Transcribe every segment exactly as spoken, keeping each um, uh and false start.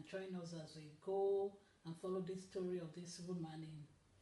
join us as we go and follow this story of this woman in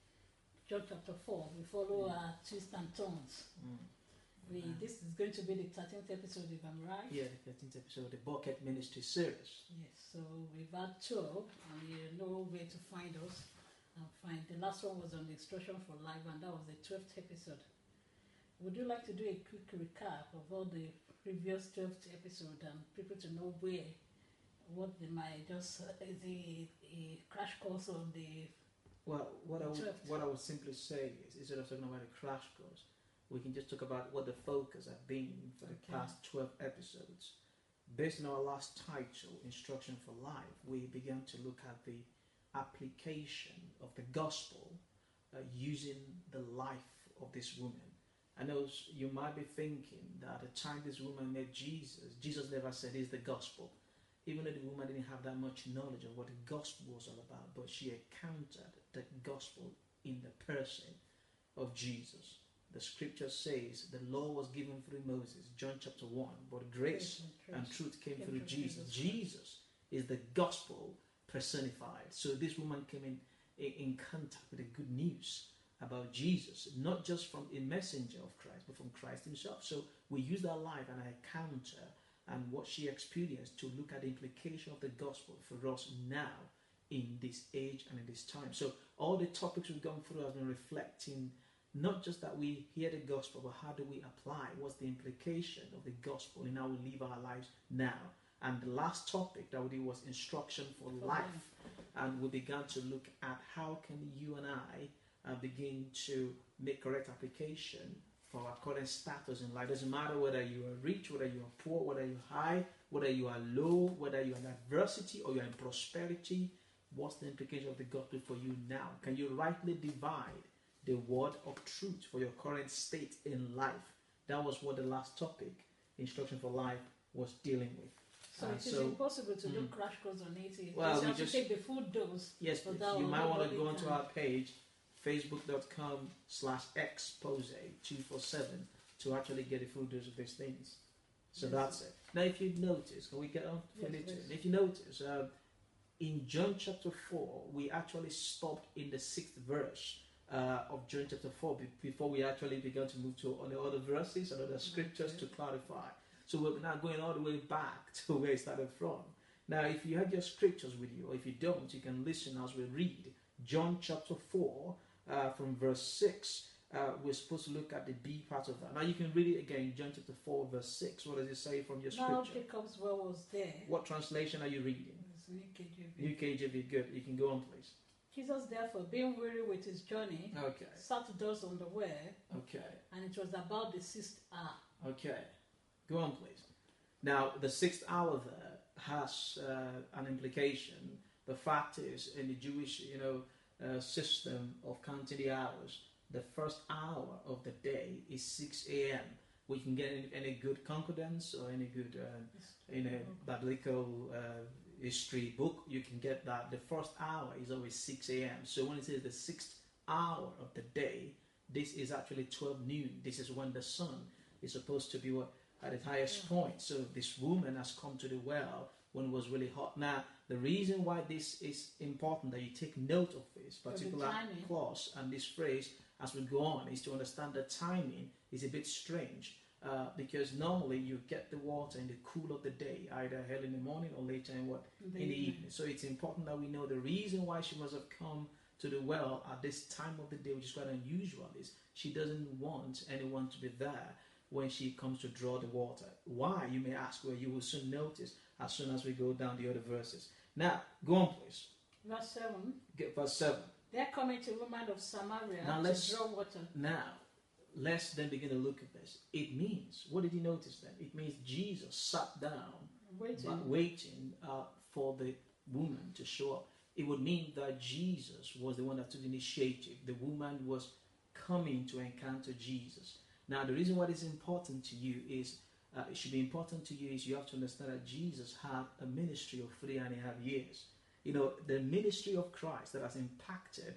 John chapter four. We follow her mm. twists and turns. Mm. We, mm. This is going to be the thirteenth episode, if I'm right. Yeah, the thirteenth episode of the Bucket Ministry series. Yes, so we've had twelve, and you know where to find us. And find the last one was on the Instruction for Life, and that was the twelfth episode. Would you like to do a quick recap of all the previous twelfth episode and people to know where, what they might just uh, the a crash course on the well, what I would what I would simply say is instead of talking about a crash course, we can just talk about what the focus have been for the okay. past twelve episodes. Based on our last title, Instruction for Life, we began to look at the application of the gospel uh, using the life of this woman. I know you might be thinking that at the time this woman met Jesus, Jesus never said it's the gospel. Even though the woman didn't have that much knowledge of what the gospel was all about, but she encountered the gospel in the person of Jesus. The scripture says the law was given through Moses, John chapter one, but grace and, and truth came, came through Jesus. Jesus. Jesus is the gospel personified. So this woman came in, in, in contact with the good news about Jesus, not just from a messenger of Christ, but from Christ himself. So we use that life and encounter and what she experienced to look at the implication of the gospel for us now in this age and in this time. So all the topics we've gone through have been reflecting not just that we hear the gospel, but how do we apply? What's the implication of the gospel in how we live our lives now? And the last topic that we did was instruction for, for life. life. And we began to look at how can you and I Uh, begin to make correct application for our current status in life. Doesn't matter whether you are rich, whether you are poor, whether you're high, whether you are low, whether you're in adversity or you're in prosperity. What's the implication of the gospel for you now? Can you rightly divide the word of truth for your current state in life? That was what the last topic, Instruction for Life, was dealing with. So uh, it is so, impossible to mm, do crash course on it. Well, you we have just to take the full dose. Yes, please. You might want to go onto our page, facebook.com slash expose two forty-seven, to actually get a full dose of these things. So yes. That's it. Now, if you notice, can we get on for yes, it? If you notice, uh, in John chapter four, we actually stopped in the sixth verse uh, of John chapter four before we actually began to move to all the other verses and other scriptures okay. to clarify. So we're now going all the way back to where it started from. Now, if you have your scriptures with you, or if you don't, you can listen as we read John chapter four, Uh, from verse six. Uh, we're supposed to look at the B part of that. Now you can read it again, John chapter four, verse six. What does it say from your scripture? Now Jacob's well was there. What translation are you reading? It's U K J V. U K J V, good. You can go on, please. Jesus, therefore, being weary with his journey, okay. sat thus on the way. Okay. And it was about the sixth hour. Okay. Go on, please. Now, the sixth hour there has uh, an implication. The fact is, in the Jewish, you know, Uh, system of counting the hours, the first hour of the day is six a.m. We can get any, any good concordance or any good uh, in a biblical uh, history book, you can get that the first hour is always six a.m. So when it says the sixth hour of the day, this is actually twelve noon. This is when the sun is supposed to be what, at its highest yeah. point. So this woman has come to the well when it was really hot. Now, the reason why this is important that you take note of this particular clause and this phrase as we go on is to understand that timing is a bit strange uh, because normally you get the water in the cool of the day, either early in the morning or later in what in the evening. So it's important that we know the reason why she must have come to the well at this time of the day, which is quite unusual, is she doesn't want anyone to be there when she comes to draw the water. Why, you may ask, well, you will soon notice as soon as we go down the other verses. Now, go on, please. Verse seven. Get verse seven. They're coming to woman of Samaria now to let's, draw water. Now, let's then begin to look at this. It means, what did you notice then? It means Jesus sat down, waiting, waiting uh, for the woman to show up. It would mean that Jesus was the one that took the initiative. The woman was coming to encounter Jesus. Now, the reason why this is important to you is, uh, it should be important to you is you have to understand that Jesus had a ministry of three and a half years. You know, the ministry of Christ that has impacted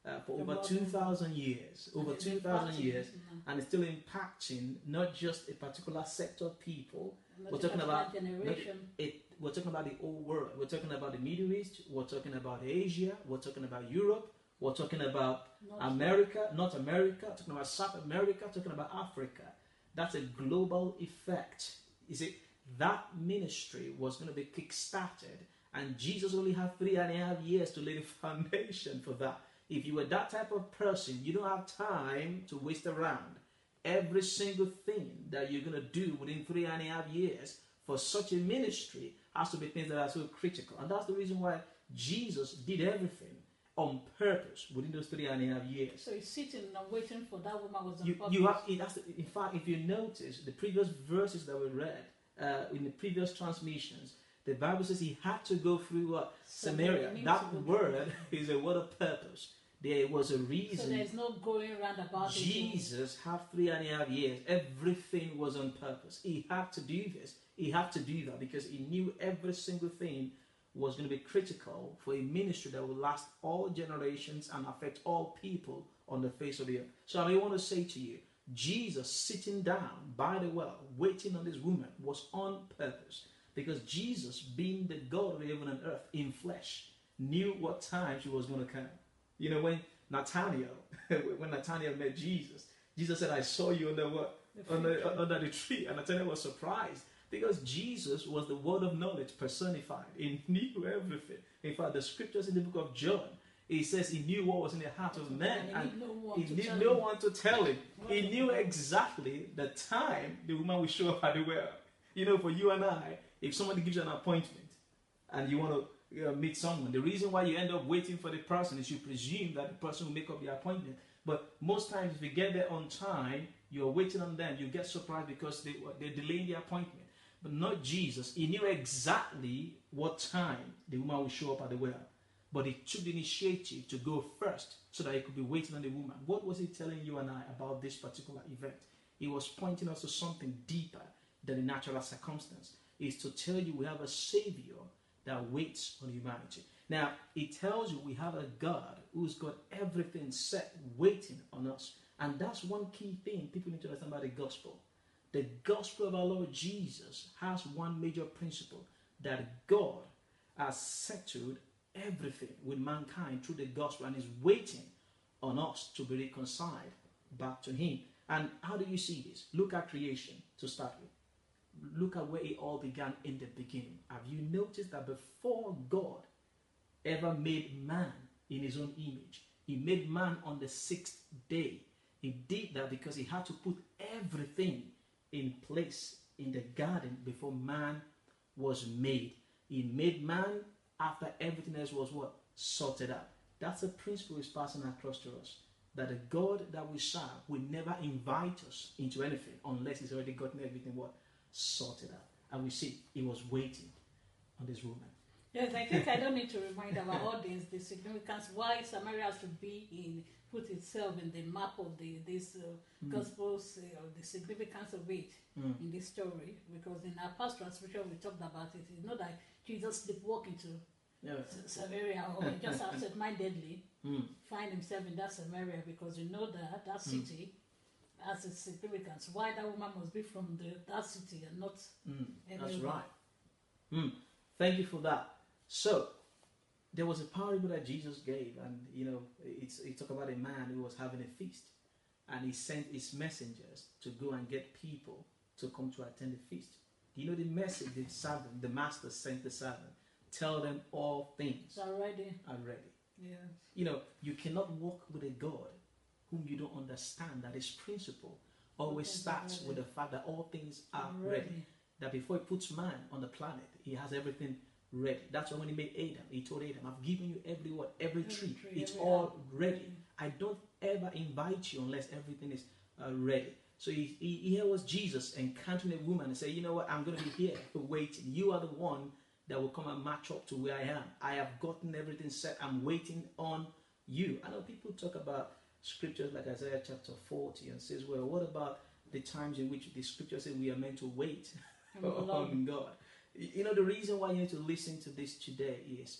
uh, for over two thousand years, over two thousand years, and it's still impacting not just a particular sector of people. Not we're talking about generation. It, we're talking about the whole world. We're talking about the Middle East. We're talking about Asia. We're talking about Europe. We're talking about North America, North America. Talking about South America. Talking about Africa. That's a global effect. Is it that ministry was going to be kick-started, and Jesus only had three and a half years to lay the foundation for that. If you were that type of person, you don't have time to waste around. Every single thing that you're going to do within three and a half years for such a ministry has to be things that are so critical. And that's the reason why Jesus did everything on purpose within those three and a half years. So he's sitting and waiting for that woman was on you, purpose. you have, it has to, in fact, if you notice the previous verses that we read uh, in the previous transmissions, the Bible says he had to go through what? Samaria. Samaria. That word is a word of purpose. There was a reason. So there's no going around about it. Jesus had three and a half years. Everything was on purpose. He had to do this. He had to do that because he knew every single thing was going to be critical for a ministry that will last all generations and affect all people on the face of the earth. So I want to say to you, Jesus sitting down by the well, waiting on this woman, was on purpose. Because Jesus, being the God of heaven and earth in flesh, knew what time she was going to come. You know, when Nathaniel, when Nathaniel met Jesus, Jesus said, I saw you under what? The under, uh, under the tree. And Nathaniel was surprised because Jesus was the word of knowledge personified. He knew everything. In fact, the scriptures in the book of John, it says he knew what was in the heart of man, and he need no one to tell him. He knew exactly the time the woman would show up at the well. You know, for you and I, if somebody gives you an appointment and you want to you know, meet someone, the reason why you end up waiting for the person is you presume that the person will make up the appointment. But most times, if you get there on time, you're waiting on them, you get surprised because they, they're delaying the appointment. But not Jesus. He knew exactly what time the woman would show up at the well. But he took the initiative to go first so that he could be waiting on the woman. What was he telling you and I about this particular event? He was pointing us to something deeper than the natural circumstance. Is to tell you we have a Savior that waits on humanity. Now, it tells you we have a God who's got everything set, waiting on us. And that's one key thing people need to understand about the gospel. The gospel of our Lord Jesus has one major principle, that God has settled everything with mankind through the gospel and is waiting on us to be reconciled back to him. And how do you see this? Look at creation to start with. Look at where it all began in the beginning. Have you noticed that before God ever made man in his own image, he made man on the sixth day? He did that because he had to put everything in place in the garden before man was made. He made man after everything else was what? Sorted out. That's a principle he's passing across to us. That the God that we serve will never invite us into anything unless he's already gotten everything what? Sorted out. And we see he was waiting on this woman. Yes, I think I don't need to remind our audience the significance why Samaria has to be in, put itself in the map of the this uh, mm. Gospels, uh, the significance of it mm. in this story. Because in our past transmission we talked about it. It's not that Jesus sleepwalk into yeah. Samaria or just absent-mindedly mm. find himself in that Samaria, because you know that that city mm. has a significance. Why that woman must be from the, that city and not mm. That's right. Mm. Thank you for that. So, there was a parable that Jesus gave, and you know, it's it talked about a man who was having a feast, and he sent his messengers to go and get people to come to attend the feast. Do you know the message the servant, the master sent the servant? Tell them all things are ready. Are ready. Yeah. You know, you cannot walk with a God whom you don't understand that his principle always starts with the fact that all things are ready. ready. That before he puts man on the planet, he has everything ready. That's why when he made Adam, he told Adam, I've given you every what, every, every tree. tree. It's every all ready. ready. I don't ever invite you unless everything is uh, ready. So he, he, here was Jesus encountering a woman and say, you know what, I'm going to be here waiting. You are the one that will come and match up to where I am. I have gotten everything set. I'm waiting on you. I know people talk about scriptures like Isaiah chapter forty and says, well, what about the times in which the scripture says we are meant to wait on God? You know, the reason why you need to listen to this today is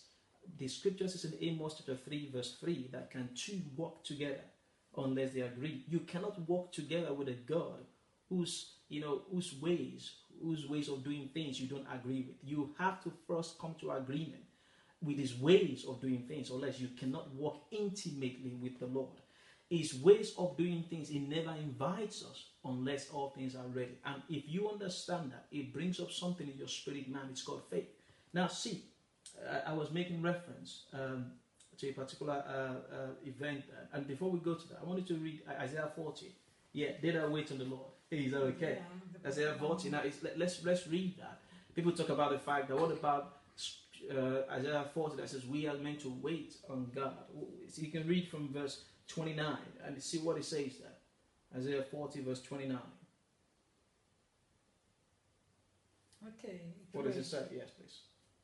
the scripture says in Amos chapter three, verse three, that can two walk together unless they agree. You cannot walk together with a God whose, you know, whose ways, whose ways of doing things you don't agree with. You have to first come to agreement with his ways of doing things, unless you cannot walk intimately with the Lord. His ways of doing things, he never invites us unless all things are ready. And if you understand that, it brings up something in your spirit, man. It's called faith. Now, see, I, I was making reference um, to a particular uh, uh, event. And before we go to that, I wanted to read Isaiah forty. Yeah, they that wait on the Lord. Hey, is that okay? Yeah, Isaiah forty. Now, it's, let, let's, let's read that. People talk about the fact that what about uh, Isaiah forty that says we are meant to wait on God? So you can read from verse twenty-nine and see what it says there. Isaiah forty, verse twenty-nine. Okay. What does it say? Yes, please.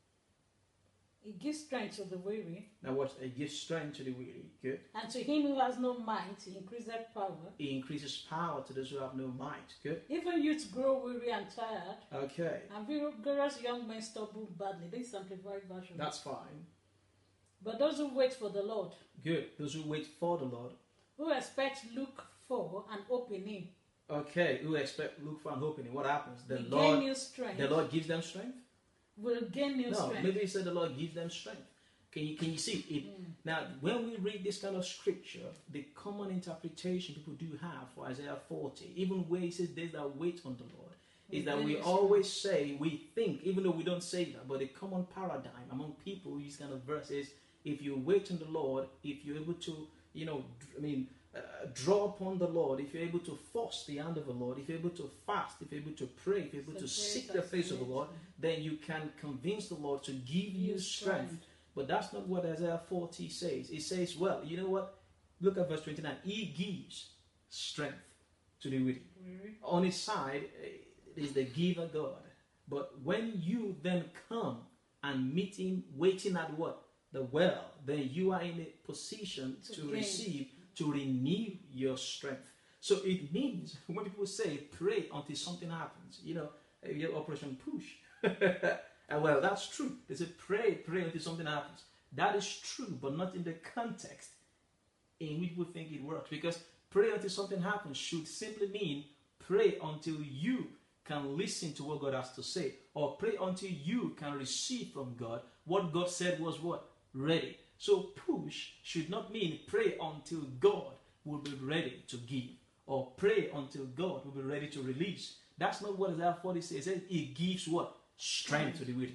It gives strength to the weary. Now what? It gives strength to the weary. Good. And to him who has no might, he increases power. He increases power to those who have no might. Good. Even youths grow weary and tired. Okay. And vigorous young men stumble badly. This is Amplified Version. That's fine. But those who wait for the Lord. Good. Those who wait for the Lord. Who expect, look for, and hope in him. Okay. Who expect, look for, and hope in him. What happens? The we Lord. Gain new strength. The Lord gives them strength. Will gain new no, strength. Maybe he said the Lord gives them strength. Can you can you see it? Mm. Now, when we read this kind of scripture, the common interpretation people do have for Isaiah forty, even where he says "Those that wait on the Lord," is that we always say, we think, even though we don't say that, but the common paradigm among people who use kind of verses, if you wait on the Lord, if you're able to, you know, I mean, uh, draw upon the Lord, if you're able to force the hand of the Lord, if you're able to fast, if you're able to pray, if you're able so to seek the face of the Lord, then you can convince the Lord to give you strength. strength. But that's not what Isaiah forty says. It says, well, you know what? Look at verse twenty-nine. He gives strength to the weary. Mm-hmm. On his side is the giver God. But when you then come and meet him waiting at what? The well, then you are in a position to, to receive, to renew your strength. So it means when people say pray until something happens, you know, your Operation Push. And well, that's true. They say pray, pray until something happens. That is true, but not in the context in which we think it works. Because pray until something happens should simply mean pray until you can listen to what God has to say. Or pray until you can receive from God what God said was what? Ready. So push should not mean pray until God will be ready to give. Or pray until God will be ready to release. That's not what Isaiah forty says. It says it gives what? Strength to the weary.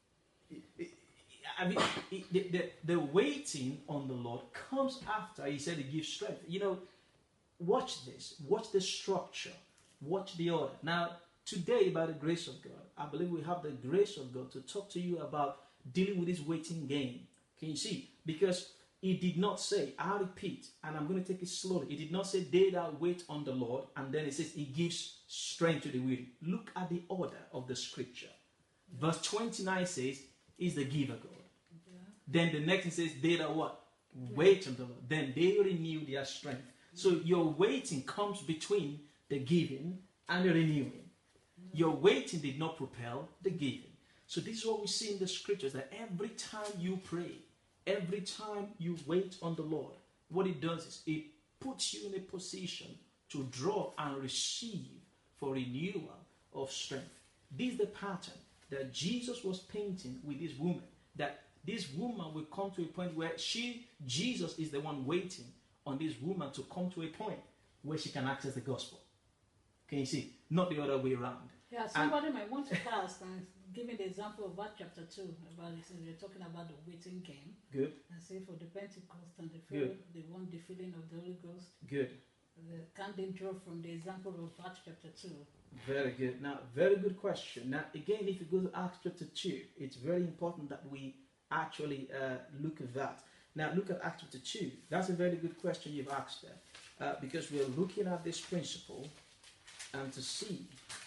I mean, it, the, the, the waiting on the Lord comes after he said he gives strength. You know, watch this. Watch the structure. Watch the order. Now, today, by the grace of God, I believe we have the grace of God to talk to you about dealing with this waiting game. Can you see? Because he did not say, I repeat, and I'm going to take it slowly. He did not say, they that wait on the Lord, and then it says he gives strength to the weary. Look at the order of the scripture. Verse twenty-nine says, is the giver God. Yeah. Then the next one says, they that what? Wait on the Lord. Then they renew their strength. Mm-hmm. So your waiting comes between the giving and the renewing. Mm-hmm. Your waiting did not propel the giving. So this is what we see in the scriptures, that every time you pray, every time you wait on the Lord, what it does is it puts you in a position to draw and receive for renewal of strength. This is the pattern that Jesus was painting with this woman, that this woman will come to a point where she, Jesus is the one waiting on this woman to come to a point where she can access the gospel. Can you see? Not the other way around. Yeah, somebody and, might want to fast and give me the example of Acts chapter two about it. They're talking about the waiting game. Good. And say for the Pentecost and the feel, they want the filling of the Holy Ghost. Good. The, can they draw from the example of Acts chapter two? Very good. Now, very good question. Now, again, if you go to Acts chapter two, it's very important that we actually uh, look at that. Now, look at Acts chapter two. That's a very good question you've asked there, uh, because we're looking at this principle and to see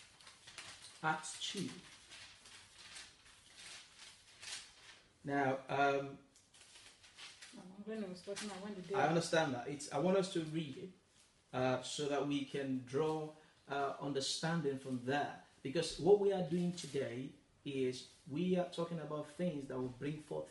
Acts two. Now, um, when I was talking about when the day I understand that. It's. I want us to read it uh, so that we can draw uh, understanding from there. Because what we are doing today is we are talking about things that will bring forth faith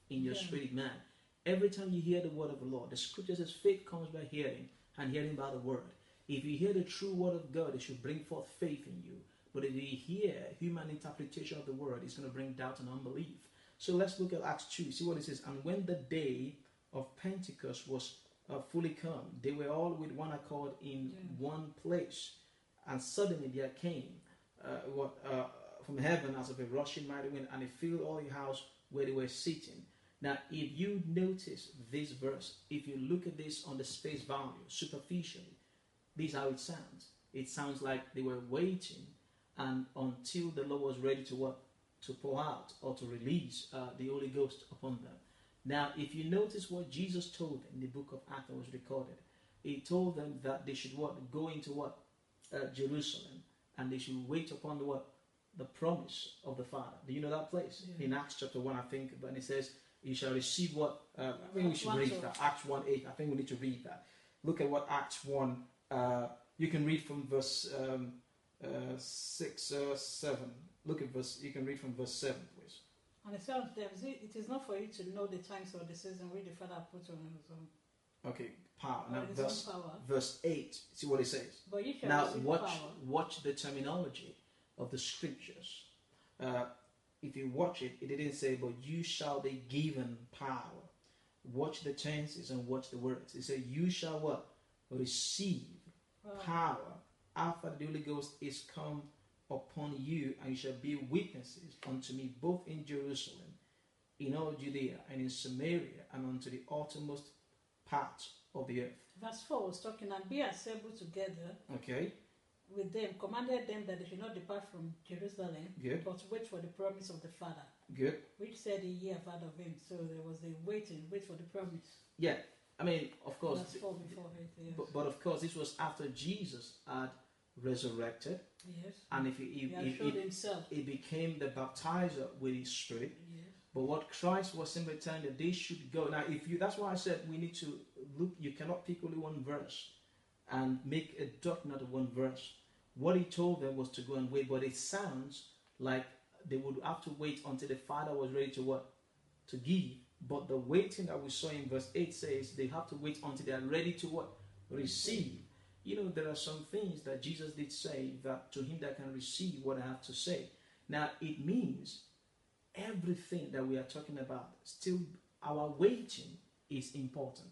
in your yeah. spirit man. Every time you hear the word of the Lord, the scripture says faith comes by hearing, and hearing by the word. If you hear the true word of God, it should bring forth faith in you. But if you hear human interpretation of the word, it's going to bring doubt and unbelief. So let's look at Acts two. See what it says. And when the day of Pentecost was uh, fully come, they were all with one accord in yeah. one place. And suddenly there came uh, what uh, from heaven as of a rushing mighty wind, and it filled all the house where they were sitting. Now, if you notice this verse, if you look at this on the space value, superficially, this is how it sounds. It sounds like they were waiting and until the Lord was ready to what? To pour out or to release uh, the Holy Ghost upon them. Now, if you notice what Jesus told them in the book of Acts was recorded, he told them that they should what? Go into what? Uh, Jerusalem, and they should wait upon the what? The promise of the Father. Do you know that place? Yeah. In Acts chapter one, I think, but it says, you shall receive what? Uh, I think we should read that. Acts one eight. I think we need to read that. Look at what Acts one, uh, you can read from verse um, uh, six, uh, seven. Look at verse, you can read from verse seven, please. And it says, it is not for you to know the times or the season where the Father put on his own. Okay, power. Now, his verse, own power. verse eight, see what it says. But you shall now, receive watch, power. watch the terminology of the scriptures. Uh, if you watch it, it didn't say, but you shall be given power. Watch the tenses and watch the words. It said, you shall what? Receive wow. power after the Holy Ghost is come upon you, and you shall be witnesses unto me both in Jerusalem, in all Judea, and in Samaria, and unto the uttermost part of the earth. Verse four was talking, and be assembled together. Okay. With them, commanded them that they should not depart from Jerusalem, Good. but wait for the promise of the Father. Good. Which said a year heard of him. So there was a waiting, wait for the promise. Yeah, I mean, of course. That's four before it, yes. but, but of course, this was after Jesus had resurrected. Yes. And if he, he, he, he, showed he, himself. he became the baptizer with his spirit. Yes. But what Christ was simply telling that they should go. Now, if you, that's why I said we need to look. You cannot pick only one verse and make a doctrine out of one verse. What he told them was to go and wait, but it sounds like they would have to wait until the Father was ready to what? To give. But the waiting that we saw in verse eight says they have to wait until they are ready to what? Receive. You know, there are some things that Jesus did say that to him that can receive what I have to say. Now, it means everything that we are talking about, still our waiting is important.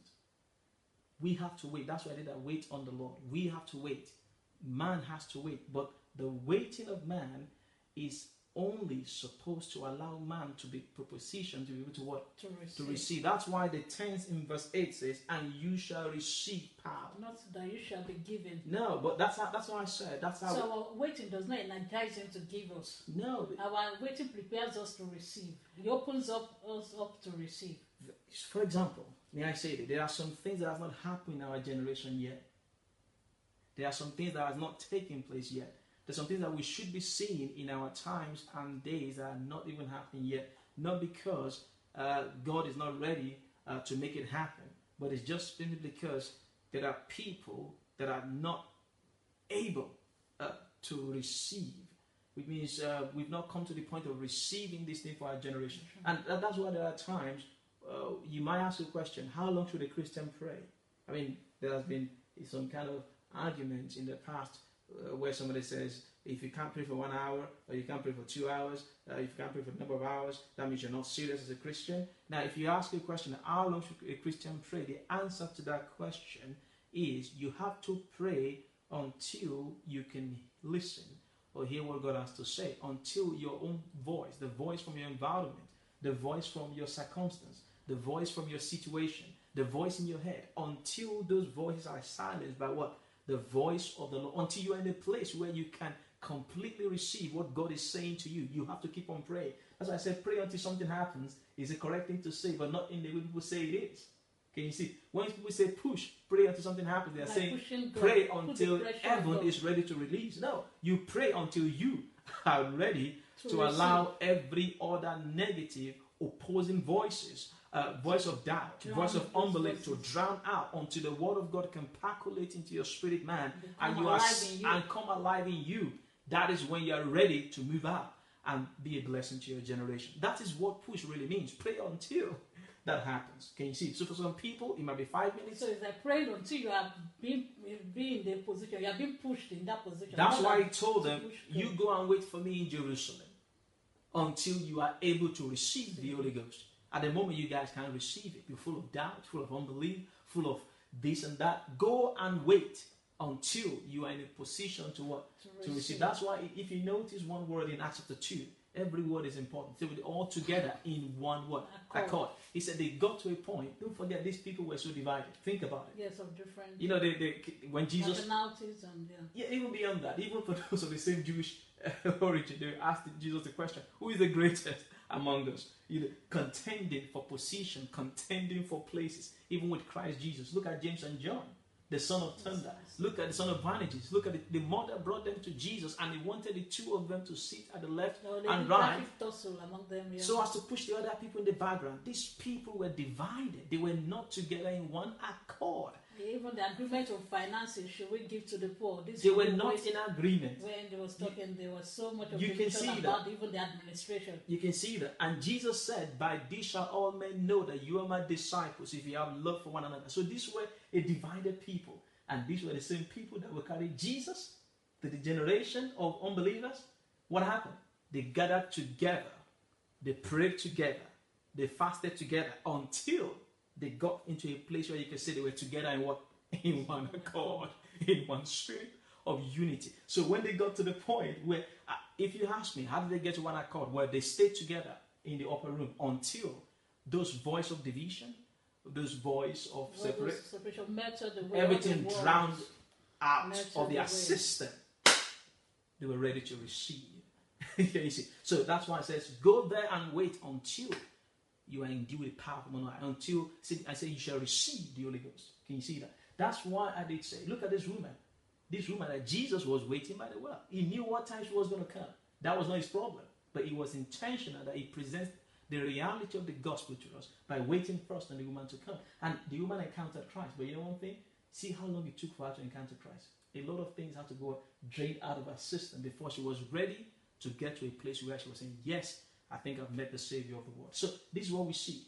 We have to wait. That's why I did that, wait on the Lord. We have to wait. Man has to wait, but the waiting of man is only supposed to allow man to be propositioned to be able to what? To receive. To receive. That's why the tense in verse eight says, and you shall receive power. Not that you shall be given. No, but that's how, that's what I said. That's how. So our waiting does not energize him to give us. No. Our waiting prepares us to receive. He opens up us up to receive. For example, may I say that there are some things that have not happened in our generation yet. There are some things that have not taken place yet. There's some things that we should be seeing in our times and days that are not even happening yet. Not because uh, God is not ready uh, to make it happen, but it's just simply because there are people that are not able uh, to receive. Which means uh, we've not come to the point of receiving this thing for our generation. And that's why there are times uh, you might ask a question, how long should a Christian pray? I mean, there has been some kind of arguments in the past uh, where somebody says, if you can't pray for one hour, or you can't pray for two hours, uh, if you can't pray for a number of hours, that means you're not serious as a Christian. Now, if you ask a question, how long should a Christian pray? The answer to that question is you have to pray until you can listen or hear what God has to say, until your own voice, the voice from your environment, the voice from your circumstance, the voice from your situation, the voice in your head, until those voices are silenced by what? The voice of the Lord, until you're in a place where you can completely receive what God is saying to you. You have to keep on praying. As I said, pray until something happens is a correct thing to say, but not in the way people say it is. Can you see? When people say push, pray until something happens, they are like saying pray until heaven God. is ready to release. No, you pray until you are ready to, to allow every other negative opposing voices, Uh, voice of doubt, drown voice of unbelief voices. to drown out until the word of God can percolate into your spirit man and you alive are in you. and come alive in you. That is when you are ready to move out. and be a blessing to your generation. That is what push really means. Pray until that happens. Can you see? So for some people, it might be five minutes. So it's like praying until you are being, being in the position, you are being pushed in that position. That's why he told them, you go and wait for me in Jerusalem until you are able to receive the Holy Ghost. At the moment you guys can't receive it, you're full of doubt, full of unbelief, full of this and that. Go and wait until you are in a position to what? To receive. To receive. That's why if you notice one word in Acts chapter two, every word is important. They were all together in one word. Accord. Accord. He said they got to a point. Don't forget, these people were so divided. Think about it. Yes, of different. You know, they, they when Jesus. Nationalities and yeah. Yeah, even beyond that, even for those of the same Jewish origin, they asked Jesus the question: who is the greatest among us? You know, contending for position, contending for places, even with Christ Jesus. Look at James and John, the son of thunder. Look at the son of Boanerges. Look at the, the mother brought them to Jesus, and he wanted the two of them to sit at the left no, and right, among them, yeah. so as to push the other people in the background. These people were divided. They were not together in one accord. Even the agreement of finances, should we give to the poor? This they were not in agreement. When they was talking, you, there was so much of you can see about that. even the administration. You can see that. And Jesus said, by this shall all men know that you are my disciples, if you have love for one another. So these were a divided people. And these were the same people that will carry Jesus to the generation of unbelievers. What happened? They gathered together. They prayed together. They fasted together until they got into a place where you can say they were together in what? In one accord, in one spirit of unity. So when they got to the point where, uh, if you ask me, how did they get to one accord? Where they stayed together in the upper room until those voice of division, those voice of separate, separation, everything drowned out of their system. They were ready to receive. You see? So that's why it says, go there and wait until you are endued with power from on high. Until I say you shall receive the Holy Ghost. Can you see that? That's why I did say, look at this woman. This woman that Jesus was waiting by the well. He knew what time she was going to come. That was not his problem. But it was intentional that he presents the reality of the gospel to us by waiting first on the woman to come. And the woman encountered Christ. But you know one thing? See how long it took for her to encounter Christ. A lot of things had to go drained out of her system before she was ready to get to a place where she was saying, yes, I think I've met the Savior of the world. So this is what we see.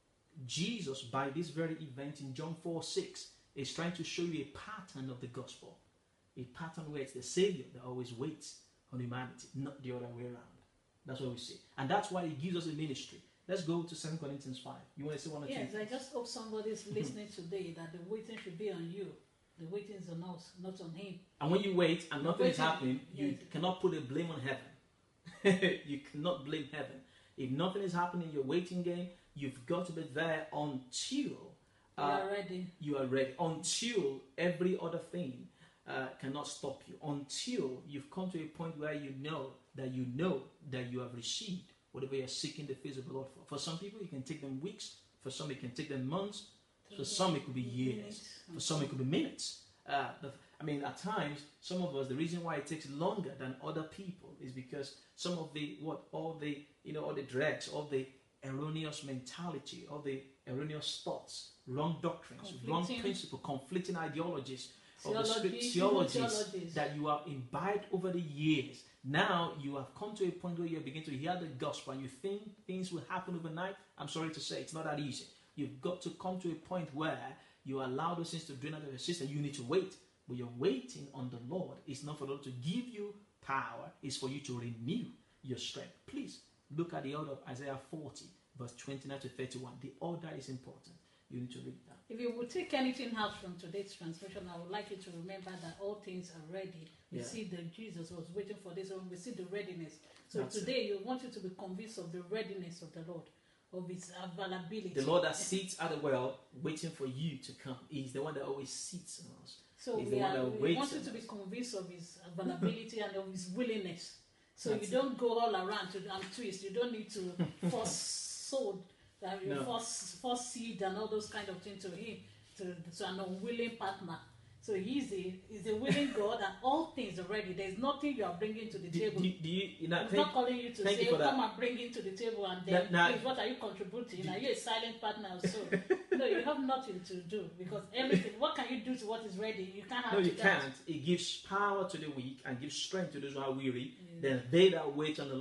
Jesus, by this very event in John four six, is trying to show you a pattern of the gospel. A pattern where it's the Savior that always waits on humanity, not the other way around. That's what we see. And that's why he gives us a ministry. Let's go to Second Corinthians five. You want to say one or two? Yes, I just hope somebody's listening today that the waiting should be on you. The waiting is on us, not on him. And when you wait and nothing is happening, you yes. cannot put a blame on heaven. You cannot blame heaven. If nothing is happening in your waiting game, you've got to be there until uh, you are ready. You are ready. Until every other thing uh, cannot stop you. Until you've come to a point where you know that you know that you have received whatever you're seeking the face of the Lord for. For some people, it can take them weeks. For some, it can take them months. For some, it could be years. For some, it could be minutes. Uh, the, I mean, at times, some of us, the reason why it takes longer than other people is because some of the, what, all the, you know, all the dregs, all the erroneous mentality, all the erroneous thoughts, wrong doctrines, wrong principles, conflicting ideologies, of the script, theologies that you have imbibed over the years. Now you have come to a point where you begin to hear the gospel and you think things will happen overnight. I'm sorry to say, it's not that easy. You've got to come to a point where you allow those things to drain out of your system. You need to wait. But you're waiting on the Lord. It's not for the Lord to give you power. It's for you to renew your strength. Please look at the order of Isaiah forty, verse twenty-nine to thirty-one. The order is important. You need to read that. If you would take anything out from today's transmission, I would like you to remember that all things are ready. We yeah. see that Jesus was waiting for this, and we see the readiness. So That's today, it. you want you to be convinced of the readiness of the Lord, of his availability. The Lord that sits at the well, waiting for you to come. He's the one that always sits on us. So we, are, we want you to be convinced of his availability and of his willingness. So That's you don't it. go all around to, and twist. You don't need to force sold. That you no. force, force seed and all those kind of things to him, to, to an unwilling partner. So he's a, he's a willing God, and all things are ready. There's nothing you are bringing to the do, table. Do, do you, you know, he's thank, not calling you to say, you come that. and bring it to the table, and then, now, please, what are you contributing? Do, are you a silent partner or so? No, you have nothing to do, because everything, what can you do to what is ready? You can't have No, you that. can't. It gives power to the weak and gives strength to those who are weary. Yeah. Then they that wait on the Lord,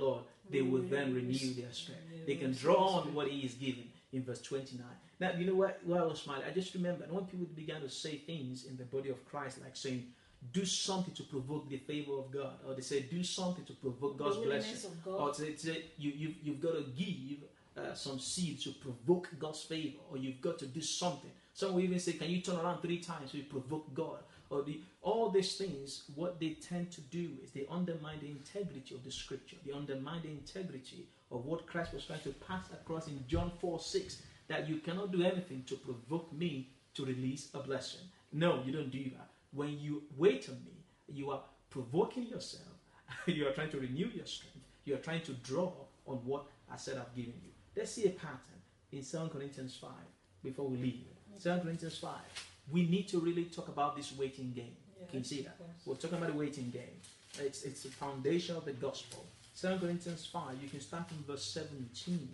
they will then renew their strength. They can draw on what he is giving in verse twenty-nine. Now, you know what? While I was smiling, I just remembered when people began to say things in the body of Christ, like saying, do something to provoke the favor of God, or they say, do something to provoke God's blessing, God. Or they say, you, you, you've got to give uh, some seed to provoke God's favor, or you've got to do something. Some will even say, can you turn around three times so you provoke God? Or the, all these things, what they tend to do is they undermine the integrity of the scripture. They undermine the integrity of what Christ was trying to pass across in John four six, that you cannot do anything to provoke me to release a blessing. No, you don't do that. When you wait on me, you are provoking yourself. You are trying to renew your strength. You are trying to draw on what I said I've given you. Let's see a pattern in Second Corinthians five before we leave. Second Corinthians five. We need to really talk about this waiting game. Yeah, can you see that? We're talking about the waiting game. It's, it's the foundation of the gospel. Second Corinthians five, you can start from verse seventeen.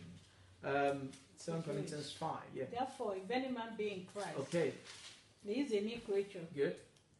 Um, Second Corinthians five, yeah. Therefore, if any man be in Christ, okay, he is a new creature. Good.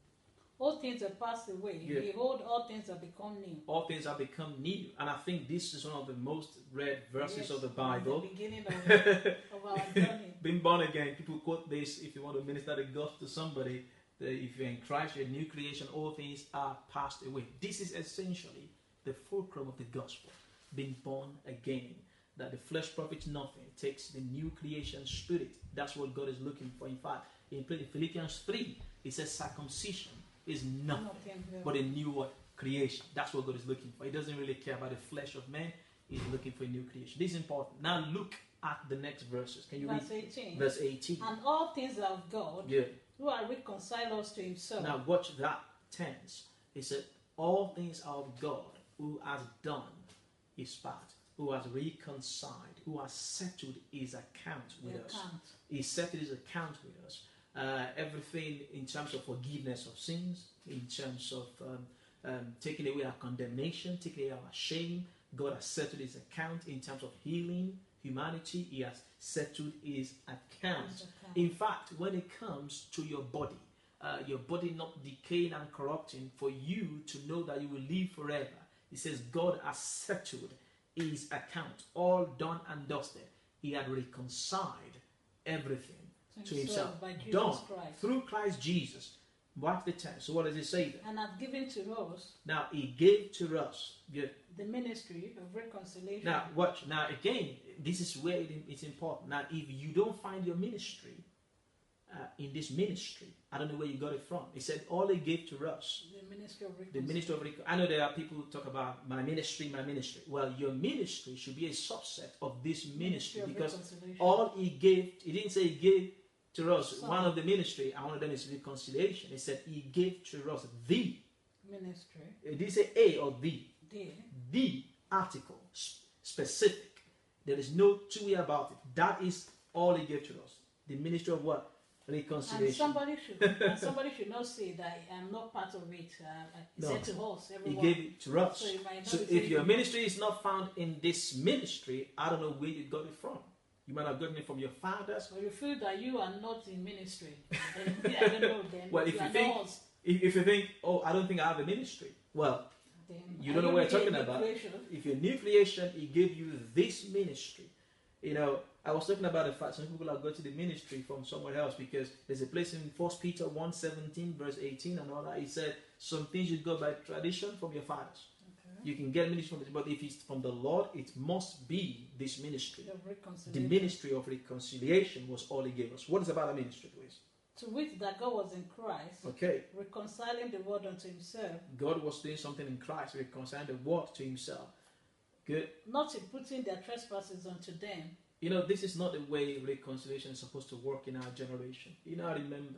All things have passed away. Good. Behold, all things have become new. All things have become new. And I think this is one of the most read verses yes, of the Bible. The beginning of, of our journey. Being born again, people quote this if you want to minister the gospel to somebody. That if you're in Christ, you're a new creation, all things are passed away. This is essentially the fulcrum of the gospel. Being born again. That the flesh profits nothing. It takes the new creation spirit. That's what God is looking for. In fact, in Philippians three, it says circumcision is nothing, nothing but a new what? Creation. That's what God is looking for. He doesn't really care about the flesh of man. He's looking for a new creation. This is important. Now look at the next verses. Can you Verse read? eighteen. Verse eighteen. And all things are of God, yeah. who are reconciled us to himself. Now watch that tense. He said, all things are of God, who has done his part, who has reconciled, who has settled his account with the us. Account. He settled his account with us. Uh, everything in terms of forgiveness of sins, in terms of um, um, taking away our condemnation, taking away our shame. God has settled his account in terms of healing humanity. He has settled his account. account. In fact, when it comes to your body, uh, your body not decaying and corrupting, for you to know that you will live forever, he says God has settled his account, all done and dusted. He had reconciled everything to himself, by Jesus done Christ. Through Christ Jesus. Watch the tense. So what does it say there? And hath given to us. Now he gave to us. Good. The ministry of reconciliation. Now watch. Now again, this is where it, it's important. Now if you don't find your ministry uh, in this ministry, I don't know where you got it from. He said all he gave to us. The ministry of reconciliation. The ministry of reconciliation. I know there are people who talk about my ministry, my ministry. Well, your ministry should be a subset of this ministry, ministry because all he gave, he didn't say he gave to us Some. one of the ministry, and one of them is reconciliation. He said he gave to us the ministry. Did he say a or the? The. The article, specific. There is no two way about it. That is all he gave to us. The ministry of what? Reconciliation. And somebody should, and somebody should not say that I'm not part of it. Uh, he no. said to us, everyone. He gave it to us. So, so if your ministry is not found in this ministry, I don't know where you got it from. You might have gotten it from your fathers. Or you feel that you are not in ministry. Then, I don't know. Then well, if you, you think, if, if you think, oh, I don't think I have a ministry. Well, then you don't know what you're talking about. Creation? If you're new creation, he gave you this ministry. You know, I was talking about the fact some people are going to the ministry from somewhere else because there's a place in First Peter one seventeen verse eighteen and all that. He said some things you go by tradition from your fathers. Okay. You can get ministry from it, but if it's from the Lord, it must be this ministry. The ministry of reconciliation was all he gave us. What is about the ministry, please? To wit, that God was in Christ, okay, reconciling the world unto himself. God was doing something in Christ, reconciling the world to himself. Good. Not imputing their trespasses unto them. You know, this is not the way reconciliation is supposed to work in our generation. You know, I remember,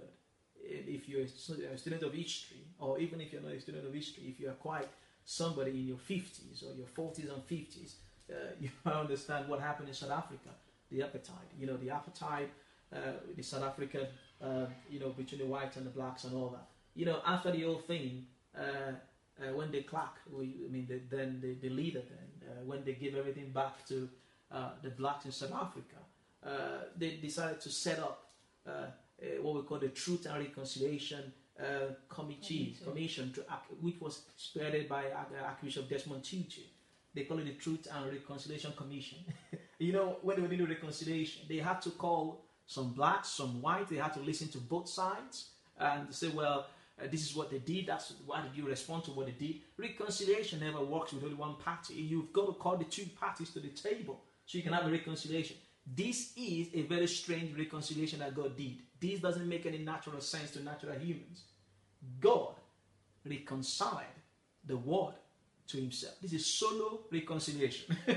if you're a student of history, or even if you're not a student of history, if you are quite somebody in your fifties or your forties and fifties, uh, you understand what happened in South Africa, the apartheid. You know, the apartheid, uh, the South African, uh, you know, between the whites and the blacks and all that. You know, after the whole thing, uh, uh, when de Klerk, we, I mean, the, then the, the leader then, uh, when they gave everything back to uh, the blacks in South Africa, uh, they decided to set up uh, uh, what we call the Truth and Reconciliation uh, Committee, Commission, to, which was spearheaded by uh, Archbishop Desmond Tutu. They call it the Truth and Reconciliation Commission. You know, when they were doing the reconciliation, they had to call some blacks, some whites. They had to listen to both sides and say, well, uh, this is what they did. That's why did you respond to what they did? Reconciliation never works with only one party. You've got to call the two parties to the table so you can have a reconciliation. This is a very strange reconciliation that God did. This doesn't make any natural sense to natural humans. God reconciled the world to himself. This is solo reconciliation. And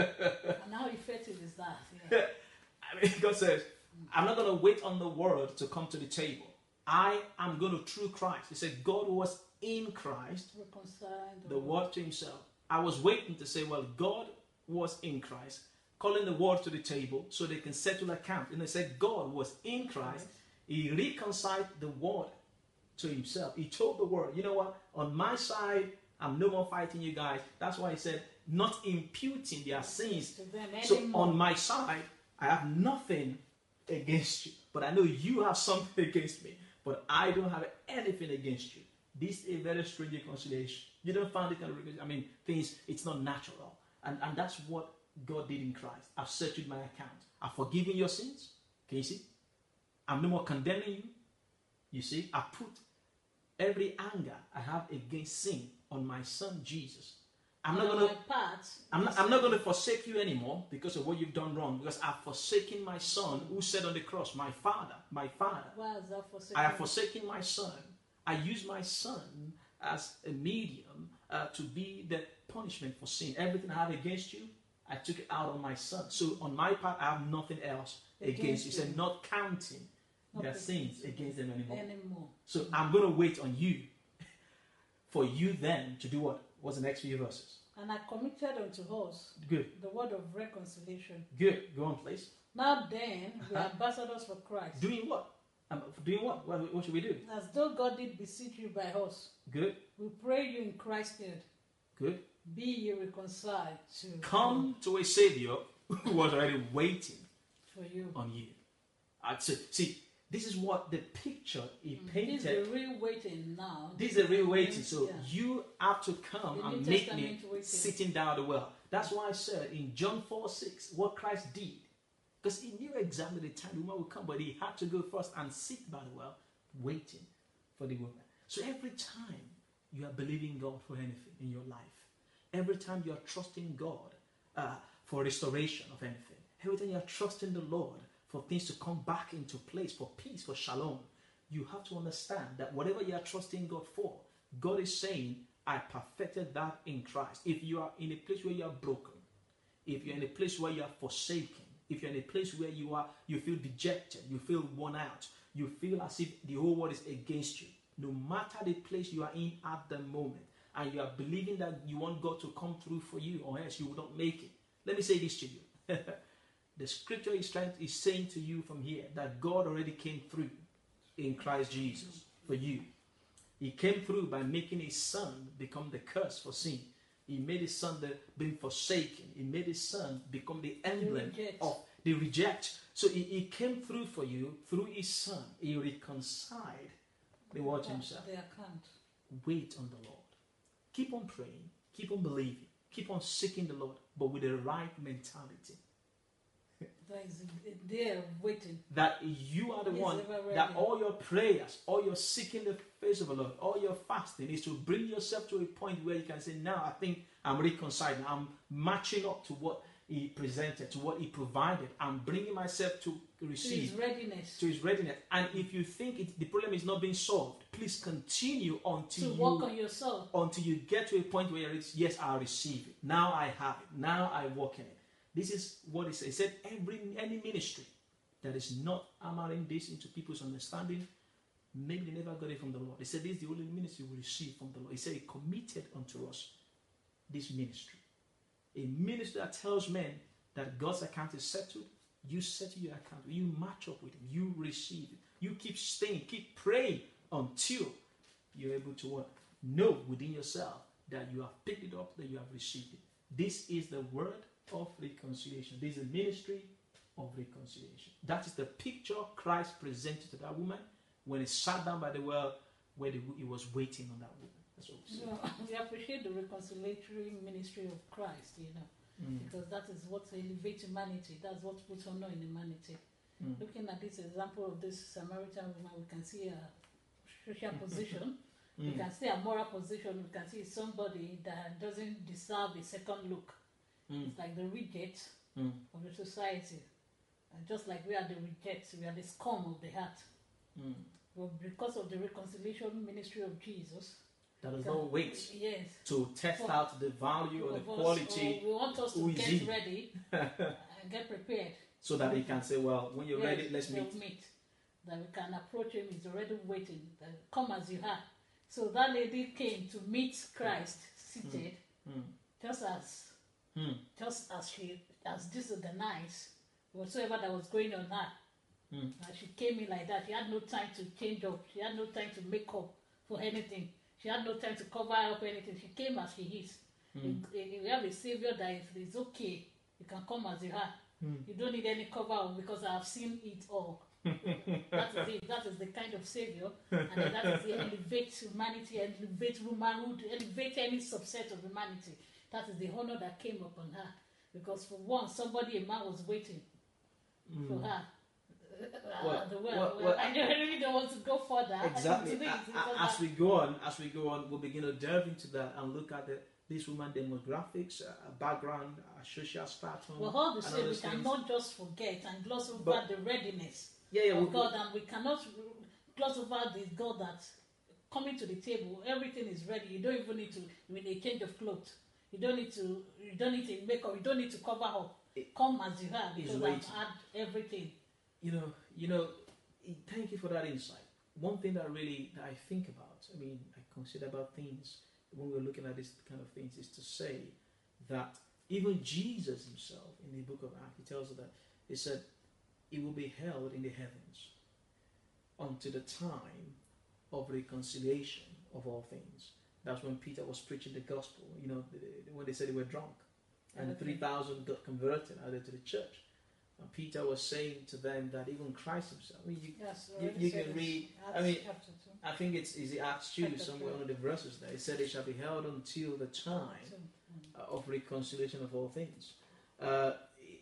how effective is that? Yeah. I mean, God says, I'm not going to wait on the world to come to the table. I am going to, through Christ. He said God was in Christ, reconciled the world to himself. I was waiting to say, well, God was in Christ, calling the world to the table so they can settle account. And they said God was in Christ. He reconciled the world to himself. He told the world, you know what? On my side, I'm no more fighting you guys. That's why he said, not imputing their sins. So on my side, I have nothing against you. But I know you have something against me. But I don't have anything against you. This is a very strange reconciliation. You don't find it kind of, I mean, things, it's not natural. And, and that's what God did in Christ. I've settled my account. I've forgiven your sins. Can you see? I'm no more condemning you. You see, I put every anger I have against sin on my son Jesus. I'm not going to. I'm not. I'm not going to forsake you anymore because of what you've done wrong. Because I've forsaken my son, who said on the cross, "My father, my father." Why is that forsaken? I have forsaken my son. I use my son as a medium uh, to be the punishment for sin. Everything I have against you, I took it out on my son. So on my part, I have nothing else against, against you. He said, not counting not their sins against them anymore. anymore. So I'm going to wait on you for you then to do what? What's the next few verses? And I committed unto us Good. the word of reconciliation. Good. Go on, please. Now then, we are ambassadors for Christ. Doing what? Um, doing what? what? What should we do? As though God did beseech you by us. Good. We pray you in Christ's name. Good. Be ye reconciled to Come God. to a Savior who was already waiting for you. on you. I'd say, see, this is what the picture he Mm, painted. This is the real waiting now. This is the real waiting. So Yeah. you have to come The and New make me Testament waiting. sitting down the well. That's why I said in John four six, what Christ did. Because he knew exactly the time the woman would come, but he had to go first and sit by the well, waiting for the woman. So every time you are believing God for anything in your life, every time you are trusting God uh, for restoration of anything, every time you are trusting the Lord for things to come back into place, for peace, for shalom, you have to understand that whatever you are trusting God for, God is saying, I perfected that in Christ. If you are in a place where you are broken, if you're in a place where you are forsaken, if you're in a place where you are, you feel dejected, you feel worn out, you feel as if the whole world is against you, no matter the place you are in at the moment, and you are believing that you want God to come through for you, or else you will not make it. Let me say this to you. The scripture is trying is saying to you from here that God already came through in Christ Jesus for you. He came through by making his son become the curse for sin. He made his son the being forsaken. He made his son become the emblem the of the reject. So he, he came through for you through his son. He reconciled the world to himself. The account. Wait on the Lord. Keep on praying. Keep on believing. Keep on seeking the Lord, but with the right mentality. That is there waiting. That you are the He's one, ever that ready. all your prayers, all your seeking the face of the Lord, all your fasting is to bring yourself to a point where you can say, now I think I'm reconciled. I'm matching up to what he presented, to what he provided. I'm bringing myself to receive. To his readiness. To his readiness. And if you think it, the problem is not being solved, please continue until to you work on yourself. until you get to a point where it's, yes, I receive it. Now I have it. Now I walk in it. This is what he said. He said, every any ministry that is not hammering this into people's understanding, maybe they never got it from the Lord. He said, this is the only ministry we receive from the Lord. He said, he committed unto us this ministry. A ministry that tells men that God's account is settled. You settle your account. You match up with him. You receive it. You keep staying. Keep praying until you're able to what? Know within yourself that you have picked it up, that you have received it. This is the word of reconciliation. This is a ministry of reconciliation. That is the picture Christ presented to that woman when he sat down by the well where the, he was waiting on that woman. That's what we see. You know, we appreciate the reconciliatory ministry of Christ, you know, mm. because that is what elevates humanity. That's what puts honor in humanity. Mm. Looking at this example of this Samaritan woman, we can see a social position. Mm. We can see a moral position. We can see somebody that doesn't deserve a second look. Mm. It's like the reject mm. of the society. And just like we are the rejects, we are the scum of the heart. Mm. But because of the reconciliation ministry of Jesus, there is no wait yes, to test for, out the value or the us, quality. Or we want us to get ready and get prepared. So that he can say, well, when you're yes, ready, let's meet. meet. That we can approach him, he's already waiting. That come as you are. So that lady came to meet Christ seated, mm. Mm. just as mm. just as she as this is the night, whatsoever that was going on her. Mm. Uh, she came in like that. She had no time to change up. She had no time to make up for anything. She had no time to cover up anything. She came as she is. Mm. We have a Savior that is, is okay. You can come as you are. Mm. You don't need any cover up because I have seen it all. That is it. That is the kind of Savior, and that is the elevate humanity, elevate womanhood, elevate any subset of humanity. That is the honor that came upon her. Because for once, somebody, a man was waiting mm. for her. Well, uh, well, well, well, I really don't want to go further. Exactly. As we go on, as we go on, we'll begin to delve into that and look at the, this woman demographics, uh, background, uh, social status. Well, all the same, we things. cannot just forget and gloss over but, the readiness yeah, yeah, of we, God, and we cannot gloss over the God that coming to the table, everything is ready. You don't even need to with a change of clothes. You don't need to. You don't need to make up. You don't need to cover up. It, Come as you are, because I've had everything. You know, you know. Thank you for that insight. One thing that really that I think about, I mean, I consider about things when we're looking at this kind of things, is to say that even Jesus himself, in the book of Acts, he tells us that he said, "It will be held in the heavens until the time of reconciliation of all things." That's when Peter was preaching the gospel. You know, when they said they were drunk, and okay. the three thousand got converted added to the church. And Peter was saying to them that even Christ himself, I mean, you, yes, you, you can read, Acts I mean, I think it's, is it Acts two, somewhere under the verses there. It said it shall be held until the time uh, of reconciliation of all things. Uh,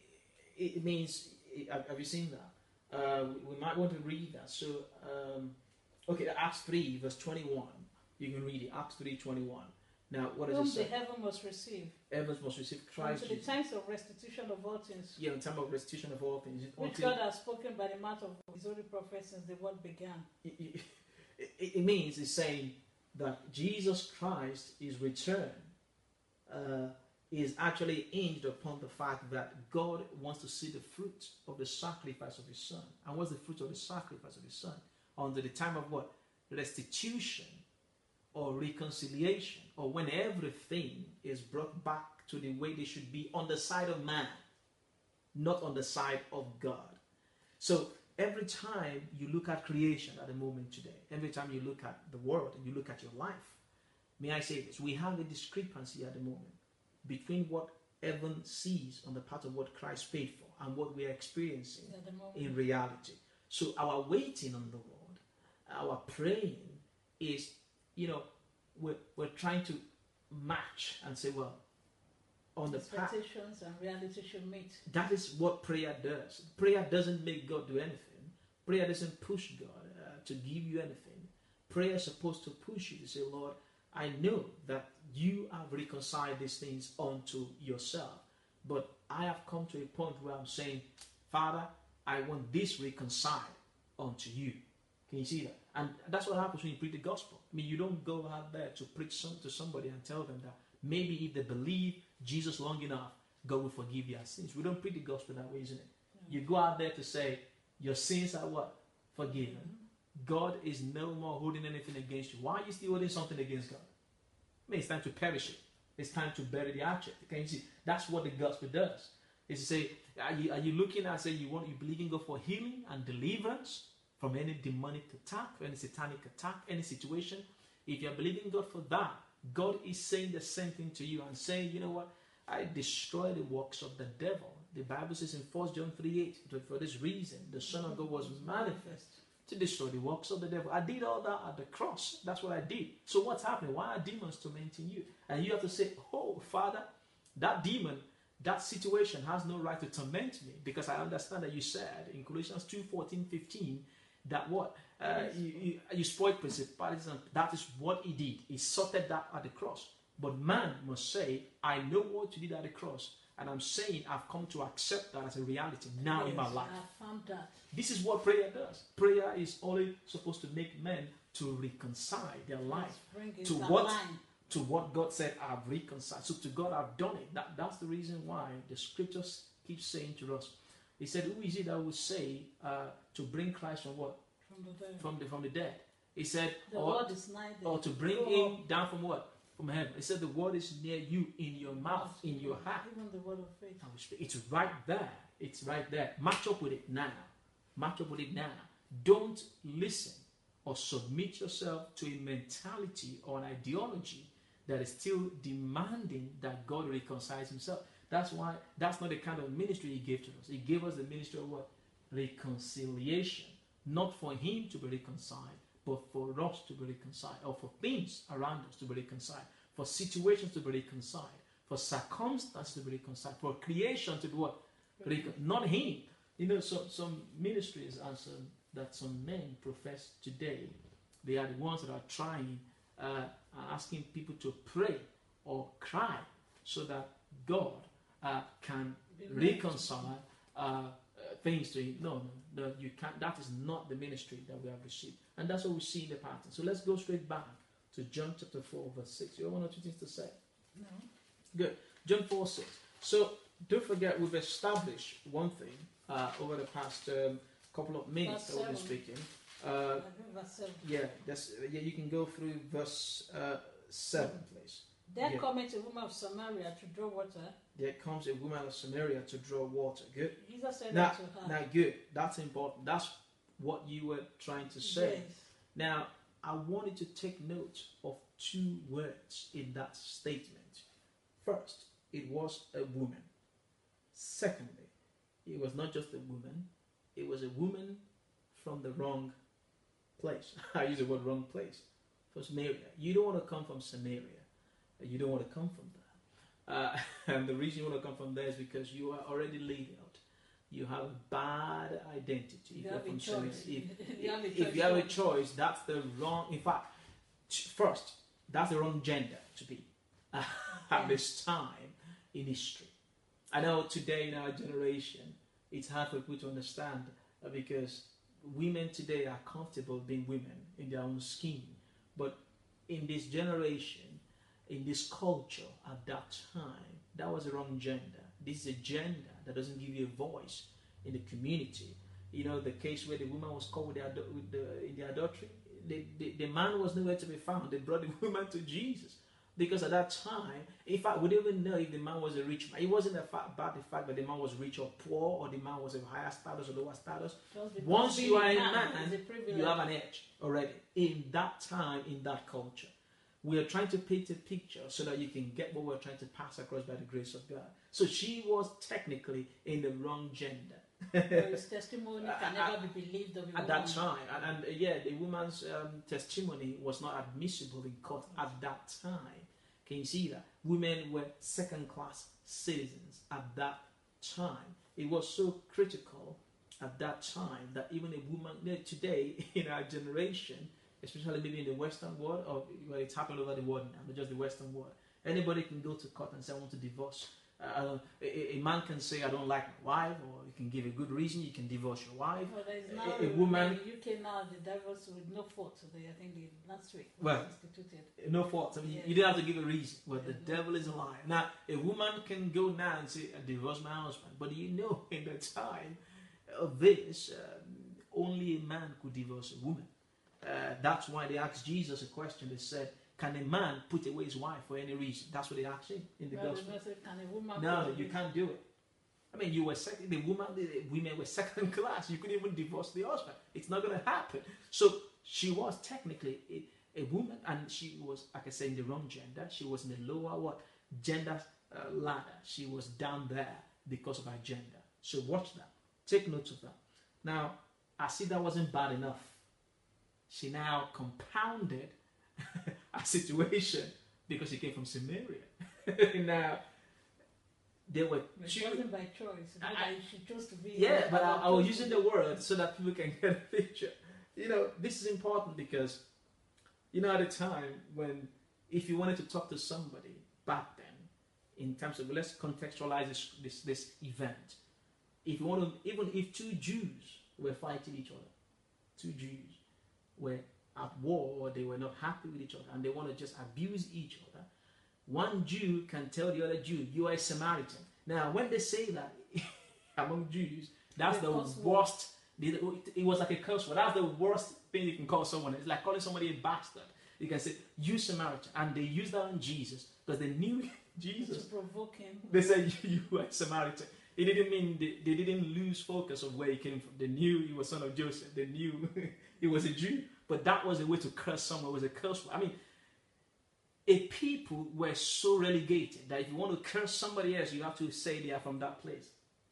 it, it means, it, have you seen that? Uh, we might want to read that. So, um, okay, Acts three, verse twenty-one. You can read it, Acts three, twenty-one. Now, what does Whom it say? the heaven must receive. Heavens must receive Christ. Unto the times of restitution of all things. Yeah, in time of restitution of all things. Which Until God has spoken by the mouth of his holy prophets since the world began. It, it, it, it means, it's saying that Jesus Christ, his return, uh, is actually hinged upon the fact that God wants to see the fruit of the sacrifice of his Son. And what's the fruit of the sacrifice of his Son? Until the time of what? Restitution or reconciliation, or when everything is brought back to the way they should be on the side of man, not on the side of God. So every time you look at creation at the moment today, every time you look at the world and you look at your life, may I say this, we have a discrepancy at the moment between what heaven sees on the part of what Christ paid for and what we are experiencing in reality. So our waiting on the Lord, our praying is, you know, we're, we're trying to match and say, well, on the path. Expectations and reality should meet. That is what prayer does. Prayer doesn't make God do anything. Prayer doesn't push God uh, to give you anything. Prayer is supposed to push you to say, Lord, I know that you have reconciled these things unto yourself, but I have come to a point where I'm saying, Father, I want this reconciled unto you. Can you see that? And that's what happens when you preach the gospel. I mean, you don't go out there to preach some, to somebody and tell them that maybe if they believe Jesus long enough, God will forgive your sins. We don't preach the gospel that way, isn't it? Mm-hmm. You go out there to say, your sins are what? Forgiven. Mm-hmm. God is no more holding anything against you. Why are you still holding something against God? I mean, it's time to perish it. It's time to bury the hatchet. Can you see? That's what the gospel does. It's to say, are you, are you looking at, say, you want, you believe in God for healing and deliverance from any demonic attack, any satanic attack, any situation? If you're believing God for that, God is saying the same thing to you and saying, you know what? I destroy the works of the devil. The Bible says in First John three eight, for this reason, the Son of God was manifest to destroy the works of the devil. I did all that at the cross. That's what I did. So what's happening? Why are demons tormenting you? And you have to say, oh, Father, that demon, that situation has no right to torment me, because I understand that you said in Colossians two, fourteen, fifteen, that what? Uh, you, you, you spoiled principalities, and that is what he did. He sorted that at the cross. But man must say, I know what you did at the cross, and I'm saying I've come to accept that as a reality now yes, in my life. I found that. This is what prayer does. Prayer is only supposed to make men to reconcile their life yes, to what line. to what God said I've reconciled. So to God I've done it. That, that's the reason why the scriptures keep saying to us. He said, who is it that will say uh, to bring Christ from what? From the dead. From the, from the dead. He said, the or, word is nigh or to bring him down from what? From heaven. He said the word is near you, in your mouth, in your heart. Even the word of faith. It's right there. It's right there. Match up with it now. Match up with it now. Don't listen or submit yourself to a mentality or an ideology that is still demanding that God reconciles himself. That's why that's not the kind of ministry he gave to us. He gave us the ministry of what? Reconciliation. Not for him to be reconciled, but for us to be reconciled, or for things around us to be reconciled, for situations to be reconciled, for circumstances to be reconciled, for creation to be what? Recon- not him. You know, so, some ministries and some, that some men profess today, they are the ones that are trying, uh, asking people to pray or cry so that God uh, can reconcile uh, things to him. No, no, no, you can't. That is not the ministry that we have received. And that's what we see in the pattern. So let's go straight back to John chapter four, verse six. You have one or two things to say? No. Good. John four, six. So don't forget, we've established one thing uh, over the past um, couple of minutes that we've been speaking. Uh, verse seven. Yeah, that's, yeah, you can go through verse uh, seven, please. There yeah. cometh a woman of Samaria to draw water. There comes a woman of Samaria to draw water. Good. Jesus said now, that to her. Now, good. That's important. That's what you were trying to say. Yes. Now, I wanted to take note of two words in that statement. First, it was a woman. Secondly, it was not just a woman. It was a woman from the wrong place. I use the word wrong place. For Samaria. You don't want to come from Samaria. You don't want to come from there. Uh, and the reason you want to come from there is because you are already laid out. You have a bad identity. You have a choice. If, you have a if choice. you have a choice, that's the wrong. In fact, first, that's the wrong gender to be uh, at this time in history. I know today in our generation, it's hard for people to understand uh, because women today are comfortable being women in their own skin. But in this generation, in this culture at that time, that was the wrong gender. This is a gender that doesn't give you a voice in the community. You know, the case where the woman was caught with the, with the, in the adultery, the, the, the man was nowhere to be found. They brought the woman to Jesus. Because at that time, in fact, we didn't even know if the man was a rich man. It wasn't about the fact that the man was rich or poor, or the man was of higher status or lower status. Once you are a man, man you have an edge already. In that time, in that culture. We are trying to paint a picture so that you can get what we're trying to pass across by the grace of God. So she was technically in the wrong gender. His testimony can never be believed of a at that time. And, and uh, yeah, the woman's um, testimony was not admissible in court at that time. Can you see that? Women were second-class citizens at that time. It was so critical at that time that even a woman, you know, today in our generation, especially maybe in the Western world, or well, it's happened over the world now, not just the Western world. Anybody can go to court and say, I want to divorce. Uh, a, a man can say, I don't like my wife, or you can give a good reason, you can divorce your wife. Well, there is now a, a woman. In the U K now, the divorce with no fault. So they, I think the last week was well, instituted. No fault. I mean, yeah. You didn't have to give a reason. Well, yeah, the no. devil is a liar. Now, a woman can go now and say, I divorce my husband. But you know, in the time of this, um, only a man could divorce a woman. Uh, that's why they asked Jesus a question. They said, can a man put away his wife for any reason? That's what they asked him in the well, gospel. Say, can a woman no, you can't do it. I mean, you were second, the woman, the women were second class. You couldn't even divorce the husband. It's not going to happen. So she was technically a, a woman, and she was, like I said, in the wrong gender. She was in the lower what gender uh, ladder. She was down there because of her gender. So watch that. Take note of that. Now, I see that wasn't bad enough she now compounded a situation because she came from Samaria. Now, they were. It She, wasn't by choice. Not I- that she chose to be. yeah, but I, I was chose to using the word so that people can get a picture. You know, this is important because, you know, at a time when, if you wanted to talk to somebody back then, in terms of, let's contextualize this, this, this event. If you want to, even if two Jews were fighting each other, two Jews were at war or they were not happy with each other and they want to just abuse each other, one Jew can tell the other Jew, you are a Samaritan. Now, when they say that among Jews, that's They the curse worst. It was like a curse word. That's the worst thing you can call someone. It's like calling somebody a bastard. You can say, you Samaritan. And they used that on Jesus because they knew Jesus. to provoke him. They said, you are a Samaritan. It didn't mean they, they didn't lose focus of where he came from. They knew he was son of Joseph. They knew he was a Jew. But that was a way to curse someone. It was a curse word. I mean, a people were so relegated that if you want to curse somebody else, you have to say they are from that place.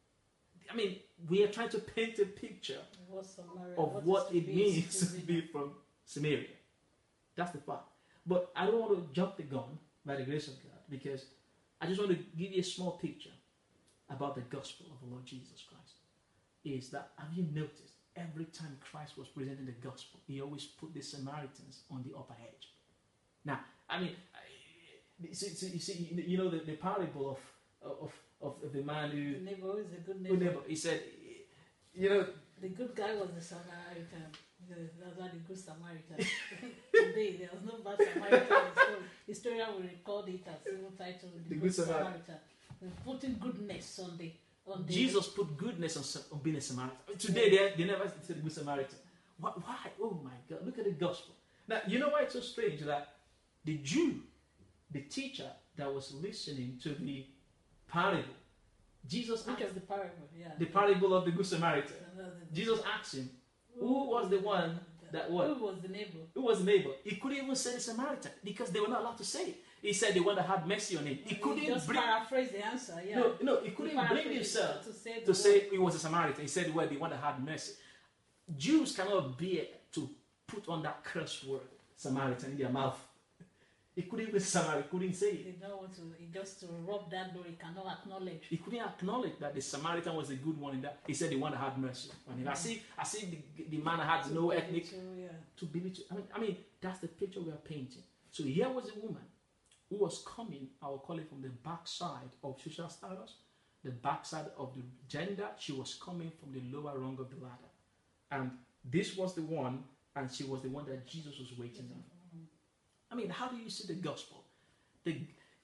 I mean, we are trying to paint a picture of what, what it means to be from Samaria. That's the part. But I don't want to jump the gun by the grace of God, because I just want to give you a small picture about the gospel of the Lord Jesus Christ. Is that, have you noticed, every time Christ was presenting the gospel, he always put the Samaritans on the upper edge. Now, I mean, you see, you, see, you know the, the parable of, of, of the man who... The neighbor is a good Good neighbor. neighbor. He said, you know... The good guy was the Samaritan. That's why the good Samaritan. Today, there was no bad Samaritan. So historian will record it as civil title, The, the Good, good Samaritan. Samaritan. We're putting goodness on the... On the Jesus put goodness on, on being a Samaritan. Today, they, they never said good Samaritan. Why? Why? Oh my God, look at the gospel. Now, you know why it's so strange that the Jew, the teacher that was listening to the parable, Jesus Which asked, of the parable? Yeah. the parable of the Good Samaritan. The, the, the, Jesus asked him, who was the one that what? Who was the neighbor? Who was the neighbor? He couldn't even say the Samaritan because they were not allowed to say it. He said the one that had mercy on him. He couldn't he just bring... paraphrase the answer. Yeah. No, no, he couldn't He bring himself to say, to say he was a Samaritan. He said, well, the one that had mercy. Jews cannot bear to put on that curse word, Samaritan, in their mouth. He couldn't even say Samaritan, he couldn't say it. They don't want to, he just to rub that door, he cannot acknowledge. He couldn't acknowledge that the Samaritan was the good one in that. He said the one that had mercy on him. Mm-hmm. I see, I see the, the man that had to no ethnic. To, yeah. To belittle. I mean, I mean, that's the picture we are painting. So here was a woman who was coming, I will call it from the backside of social status, the backside of the gender. She was coming from the lower rung of the ladder. And this was the one, and she was the one that Jesus was waiting on. I mean, how do you see the gospel? The,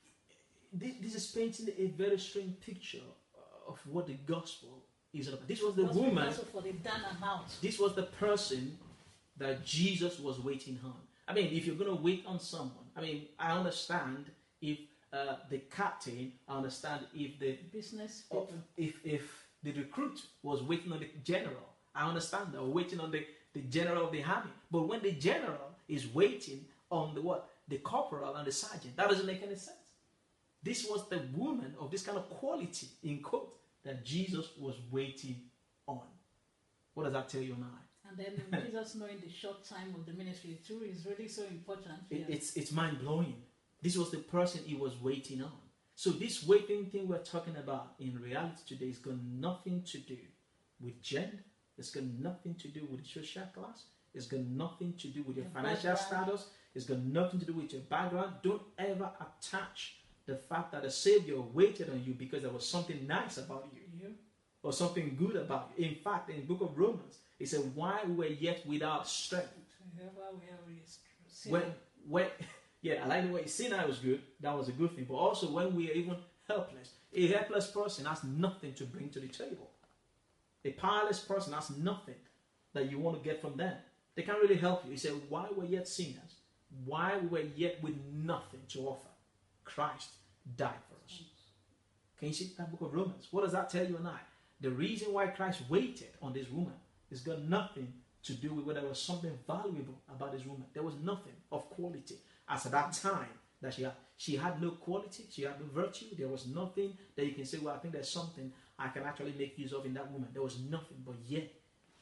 this is painting a very strange picture of what the gospel is about. This was the gospel woman. For the down and out. This was the person that Jesus was waiting on. I mean, if you're going to wait on someone, I mean, I understand if uh, the captain, I understand if the business people, if if the recruit was waiting on the general, I understand that, or waiting on the, the general of the army. But when the general is waiting on the what? The corporal and the sergeant, that doesn't make any sense. This was the woman of this kind of quality, in quote, that Jesus was waiting on. What does that tell you and I? And then Jesus knowing the short time of the ministry too is really so important. It, yeah. It's it's mind blowing. This was the person he was waiting on. So this waiting thing we're talking about in reality today has got nothing to do with gender. It's got nothing to do with social class. It's got nothing to do with your, your financial background. status. It's got nothing to do with your background. Don't ever attach the fact that the Savior waited on you because there was something nice about you, yeah. or something good about you. In fact, in the book of Romans, it said, "Why we were yet without strength." When, when, yeah, I like the way sinner was good. That was a good thing. But also, when we are even helpless, a helpless person has nothing to bring to the table. A powerless person has nothing that you want to get from them. They can't really help you. He said, "Why we were yet sinners, why we were yet with nothing to offer, Christ died for us." Can you see that book of Romans? What does that tell you and I? The reason why Christ waited on this woman has got nothing to do with whether there was something valuable about this woman. There was nothing of quality. As at that time that she had, she had no quality, she had no virtue. There was nothing that you can say, well, I think there's something I can actually make use of in that woman. There was nothing, but yet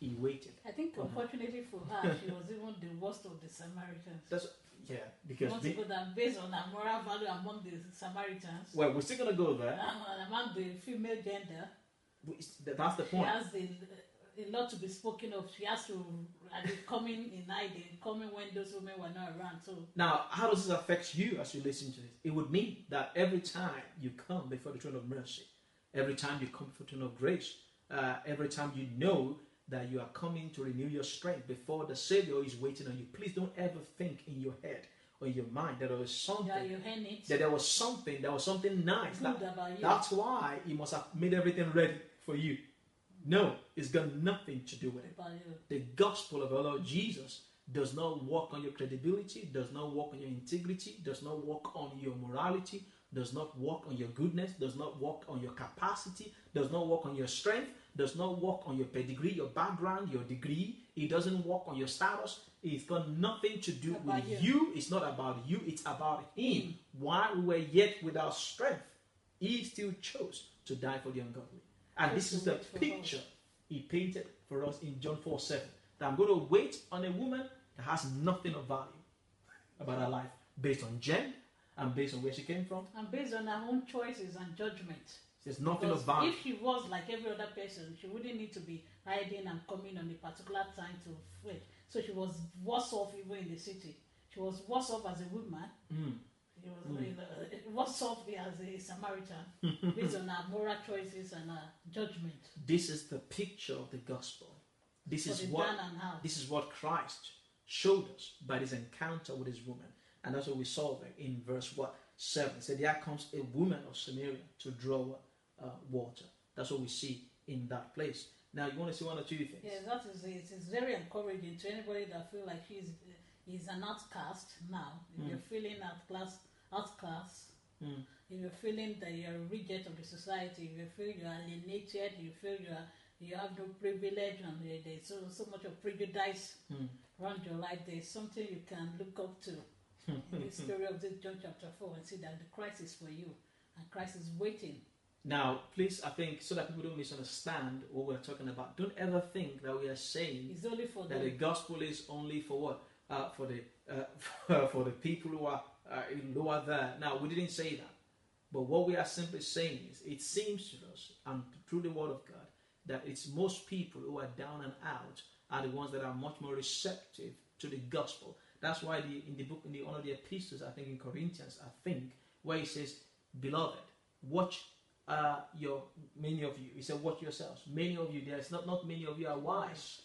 he waited. I think, Uh-huh. unfortunately for her, she was even the worst of the Samaritans. That's yeah, because we want to that based on her moral value among the Samaritans. Well, we're still gonna go there. Uh, among the female gender, we, that's the point. She has the, a lot to be spoken of. She has to uh, be coming in hiding, coming when those women were not around. So now, how does this affect you as you listen to this? It would mean that every time you come before the throne of mercy, every time you come before the throne of grace, uh, every time you know that you are coming to renew your strength before the Savior is waiting on you, please don't ever think in your head or in your mind that there was something, yeah, you heard it. that there was something, there was something nice. Good That, about you. that's why He must have made everything ready for you. No, it's got nothing to do with it. About you. The gospel of our Lord Jesus does not work on your credibility, does not work on your integrity, does not work on your morality, does not work on your goodness, does not work on your capacity, does not work on your strength, does not work on your pedigree, your background, your degree. It doesn't work on your status. It's got nothing to do about with you. you. It's not about you. It's about Him. While we were yet without strength, He still chose to die for the ungodly. And this is the picture He painted for us in John four seven. That I'm going to wait on a woman that has nothing of value about her life, based on gender and based on where she came from. And based on her own choices and judgment. There's nothing Because of value. if she was like every other person, she wouldn't need to be hiding and coming on a particular time to wait. So she was worse off even in the city. She was worse off as a woman. Mm. She was Mm. uh, worse off as a Samaritan based on her moral choices and her judgment. This is the picture of the gospel. This For is the what down and out. this is what Christ showed us by this encounter with His woman, and that's what we saw there in verse what seven. It said, "There comes a woman of Samaria to draw uh, water." That's what we see in that place. Now, you want to see one or two things? Yeah, that is it. It's very encouraging to anybody that feel like he's he's an outcast now. If Mm. you're feeling outclass, outclass. Mm. If you're feeling that you're a reject of the society, if you feel you're alienated, you feel you are you have no privilege, and there's so so much of prejudice Mm. around your life, there's something you can look up to in the story of this John chapter four and see that the Christ is for you, and Christ is waiting. Now, please, I think, so that people don't misunderstand what we're talking about, don't ever think that we are saying It's only for that them. the gospel is only for what? Uh, for the uh, for the people who are uh, who are there. Now, we didn't say that, but what we are simply saying is, it seems to us, and through the Word of God, that it's most people who are down and out are the ones that are much more receptive to the gospel. That's why the, in the book, in the one of the epistles, I think in Corinthians, I think, where he says, "Beloved, watch uh, your many of you." He said, "Watch yourselves. Many of you, there's not not many of you are wise,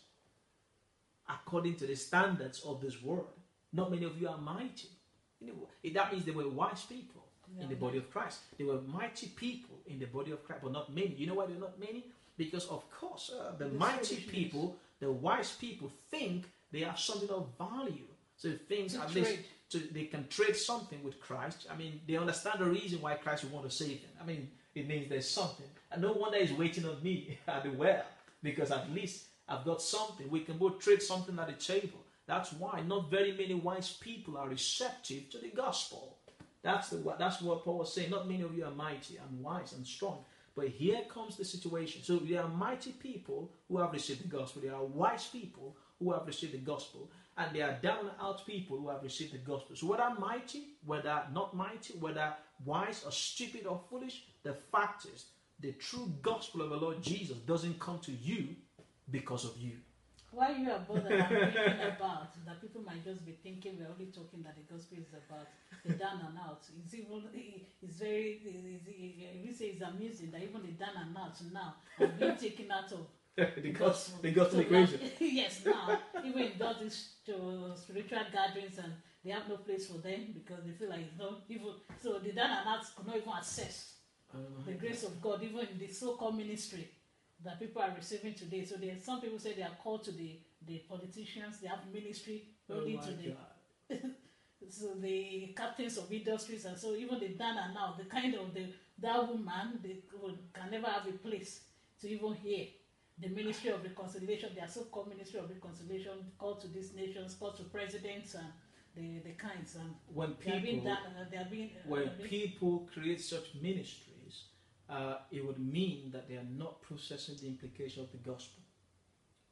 according to the standards of this world. Not many of you are mighty." You know, that means they were wise people Yeah. in the body of Christ. They were mighty people in the body of Christ, but not many. You know why they're not many? Because, of course, uh, the The mighty selfishness. people, the wise people, think they have something of value. So things To at trade. least to, they can trade something with Christ. I mean, they understand the reason why Christ would want to save them. I mean, it means there's something. And no wonder He's waiting on me at the well, because at least I've got something. We can both trade something at the table. That's why not very many wise people are receptive to the gospel. That's the that's what Paul was saying. Not many of you are mighty and wise and strong. But here comes the situation. So there are mighty people who have received the gospel. There are wise people who have received the gospel. And there are down and out people who have received the gospel. So whether mighty, whether not mighty, whether wise or stupid or foolish, the fact is the true gospel of the Lord Jesus doesn't come to you because of you. Why you are bothered and thinking about that people might just be thinking we're only talking that the gospel is about the down and out. It's even it's very it's, it's, it's amusing that even the down and out now are being taken out of the gospel, the gospel so equation. that- yes, now even in all these uh, spiritual gatherings, and they have no place for them because they feel like it's not even so the down and out could not even access Oh the my grace of God, even in the so-called ministry that people are receiving today. So there, some people say they are called to the, the politicians, they have ministry Oh only my to the God. so the captains of industries, and so even the down and out, the kind of the that woman, they would, can never have a place to even hear the ministry of reconciliation. They are so-called ministry of reconciliation, called to these nations, called to presidents and the, the kinds, and When they are being people done, uh, they are being uh, when being- people create such ministries, uh, it would mean that they are not processing the implication of the gospel.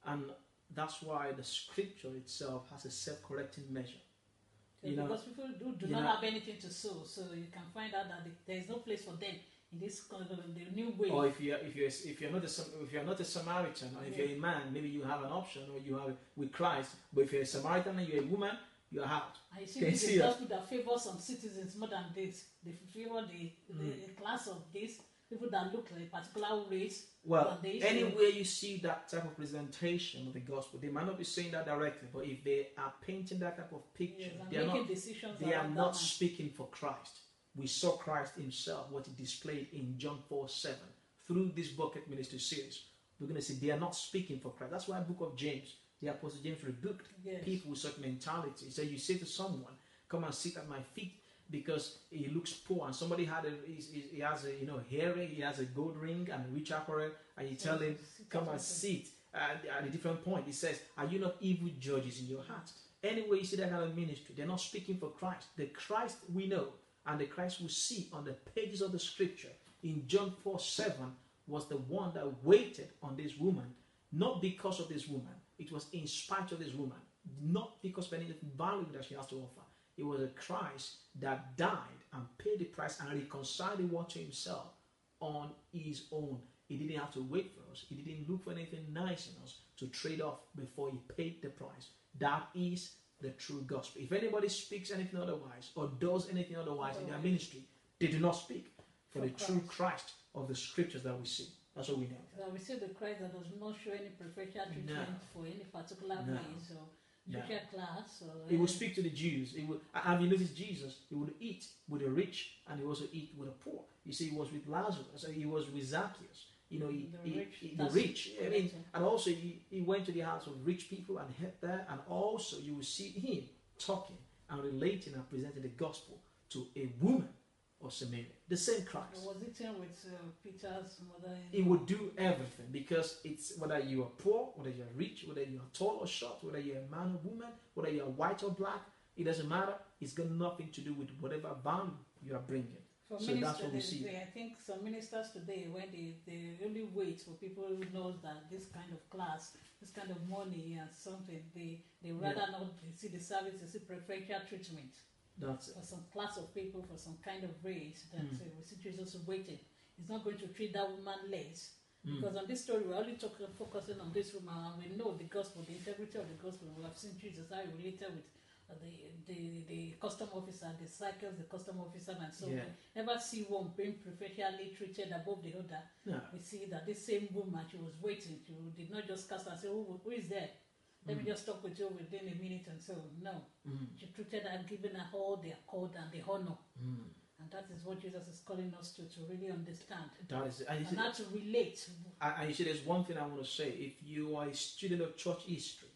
And that's why the scripture itself has a self-correcting measure. So You know, because people do, do not know, have anything to sow, so you can find out that there is no place for them in this kind of the new way. or if you if you if you're not a if you're not a Samaritan, or if yeah. you're a man, maybe you have an option, or you have with Christ. But if you're a Samaritan and you're a woman, you're out. I see Can the see gospel that favors some citizens more than this. They favor the, the, Mm. the class of this, people that look like a particular race. Well, than this. anywhere you see that type of presentation of the gospel, they might not be saying that directly, but if they are painting that type of picture, Yes, and they are making not, decisions they are around not that man. speaking for Christ. We saw Christ himself, what he displayed in John four seven. Through this bucket ministry series, we're going to see they are not speaking for Christ. That's why the book of James, the Apostle James rebuked Yes. people with such mentality. He said, you say to someone, come and sit at my feet because he looks poor, and somebody had a, he, he has a, you know, hearing, he has a gold ring and a rich apparel, and you tell him, come and sit at, at a different point. He says, are you not evil judges in your heart? Anyway, you see that kind of ministry, they're not speaking for Christ. The Christ we know and the Christ we see on the pages of the scripture in John four seven was the one that waited on this woman, not because of this woman. It was in spite of this woman, not because of any value that she has to offer. It was a Christ that died and paid the price and reconciled the world to himself on his own. He didn't have to wait for us. He didn't look for anything nice in us to trade off before he paid the price. That is the true gospel. If anybody speaks anything otherwise or does anything otherwise in their ministry, they do not speak for, for the Christ. True Christ of the scriptures that we see. That's what we know. So we see the Christ that does not show any preferential treatment No. for any particular No. race or No. social class. Or He would speak to the Jews. He would, have you noticed Jesus? He would eat with the rich and he also eat with the poor. You see, he was with Lazarus. So he was with Zacchaeus. You know, he, the he, rich. he, the rich. I mean, and also he, he went to the house of rich people and had there. And also you will see him talking and relating and presenting the gospel to a woman of Samaria. The same Christ. Was eating with uh, Peter's mother? He would do everything because it's whether you are poor, whether you're rich, whether you are tall or short, whether you're a man or woman, whether you're white or black, it doesn't matter. It's got nothing to do with whatever value you are bringing. For so that's what we see. They, I think some ministers today, when they, they really wait for people who know that this kind of class, this kind of money and something, they, they rather yeah. not see the service, they see preferential treatment. That's it. For some class of people, for some kind of race that Mm. uh, we see Jesus waiting. He's not going to treat that woman less. Mm. Because on this story, we're only talking, focusing on this woman, and we know the gospel, the integrity of the gospel. We have seen Jesus, how he related with uh, the, the the custom officer, the cycles, the custom officer, and so Yeah. we never see one being preferentially treated above the other. No. We see that this same woman, she was waiting. She did not just cast and say, who, who is there? Let Mm. me just talk with you within a minute and so. No. Mm. She treated her, giving her all the accord and the honor. Mm. And that is what Jesus is calling us to, to really understand. That is it. And, you And see, not to relate. and and you see, there's one thing I want to say. If you are a student of church history,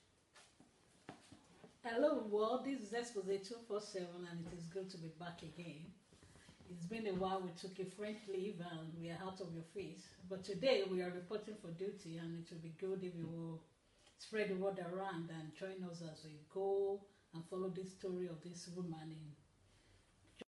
Hello world, this is Expose two forty-seven and it is good to be back again. It's been a while, we took a French leave and we are out of your face. But today we are reporting for duty and it will be good if you will spread the word around and join us as we go and follow this story of this woman in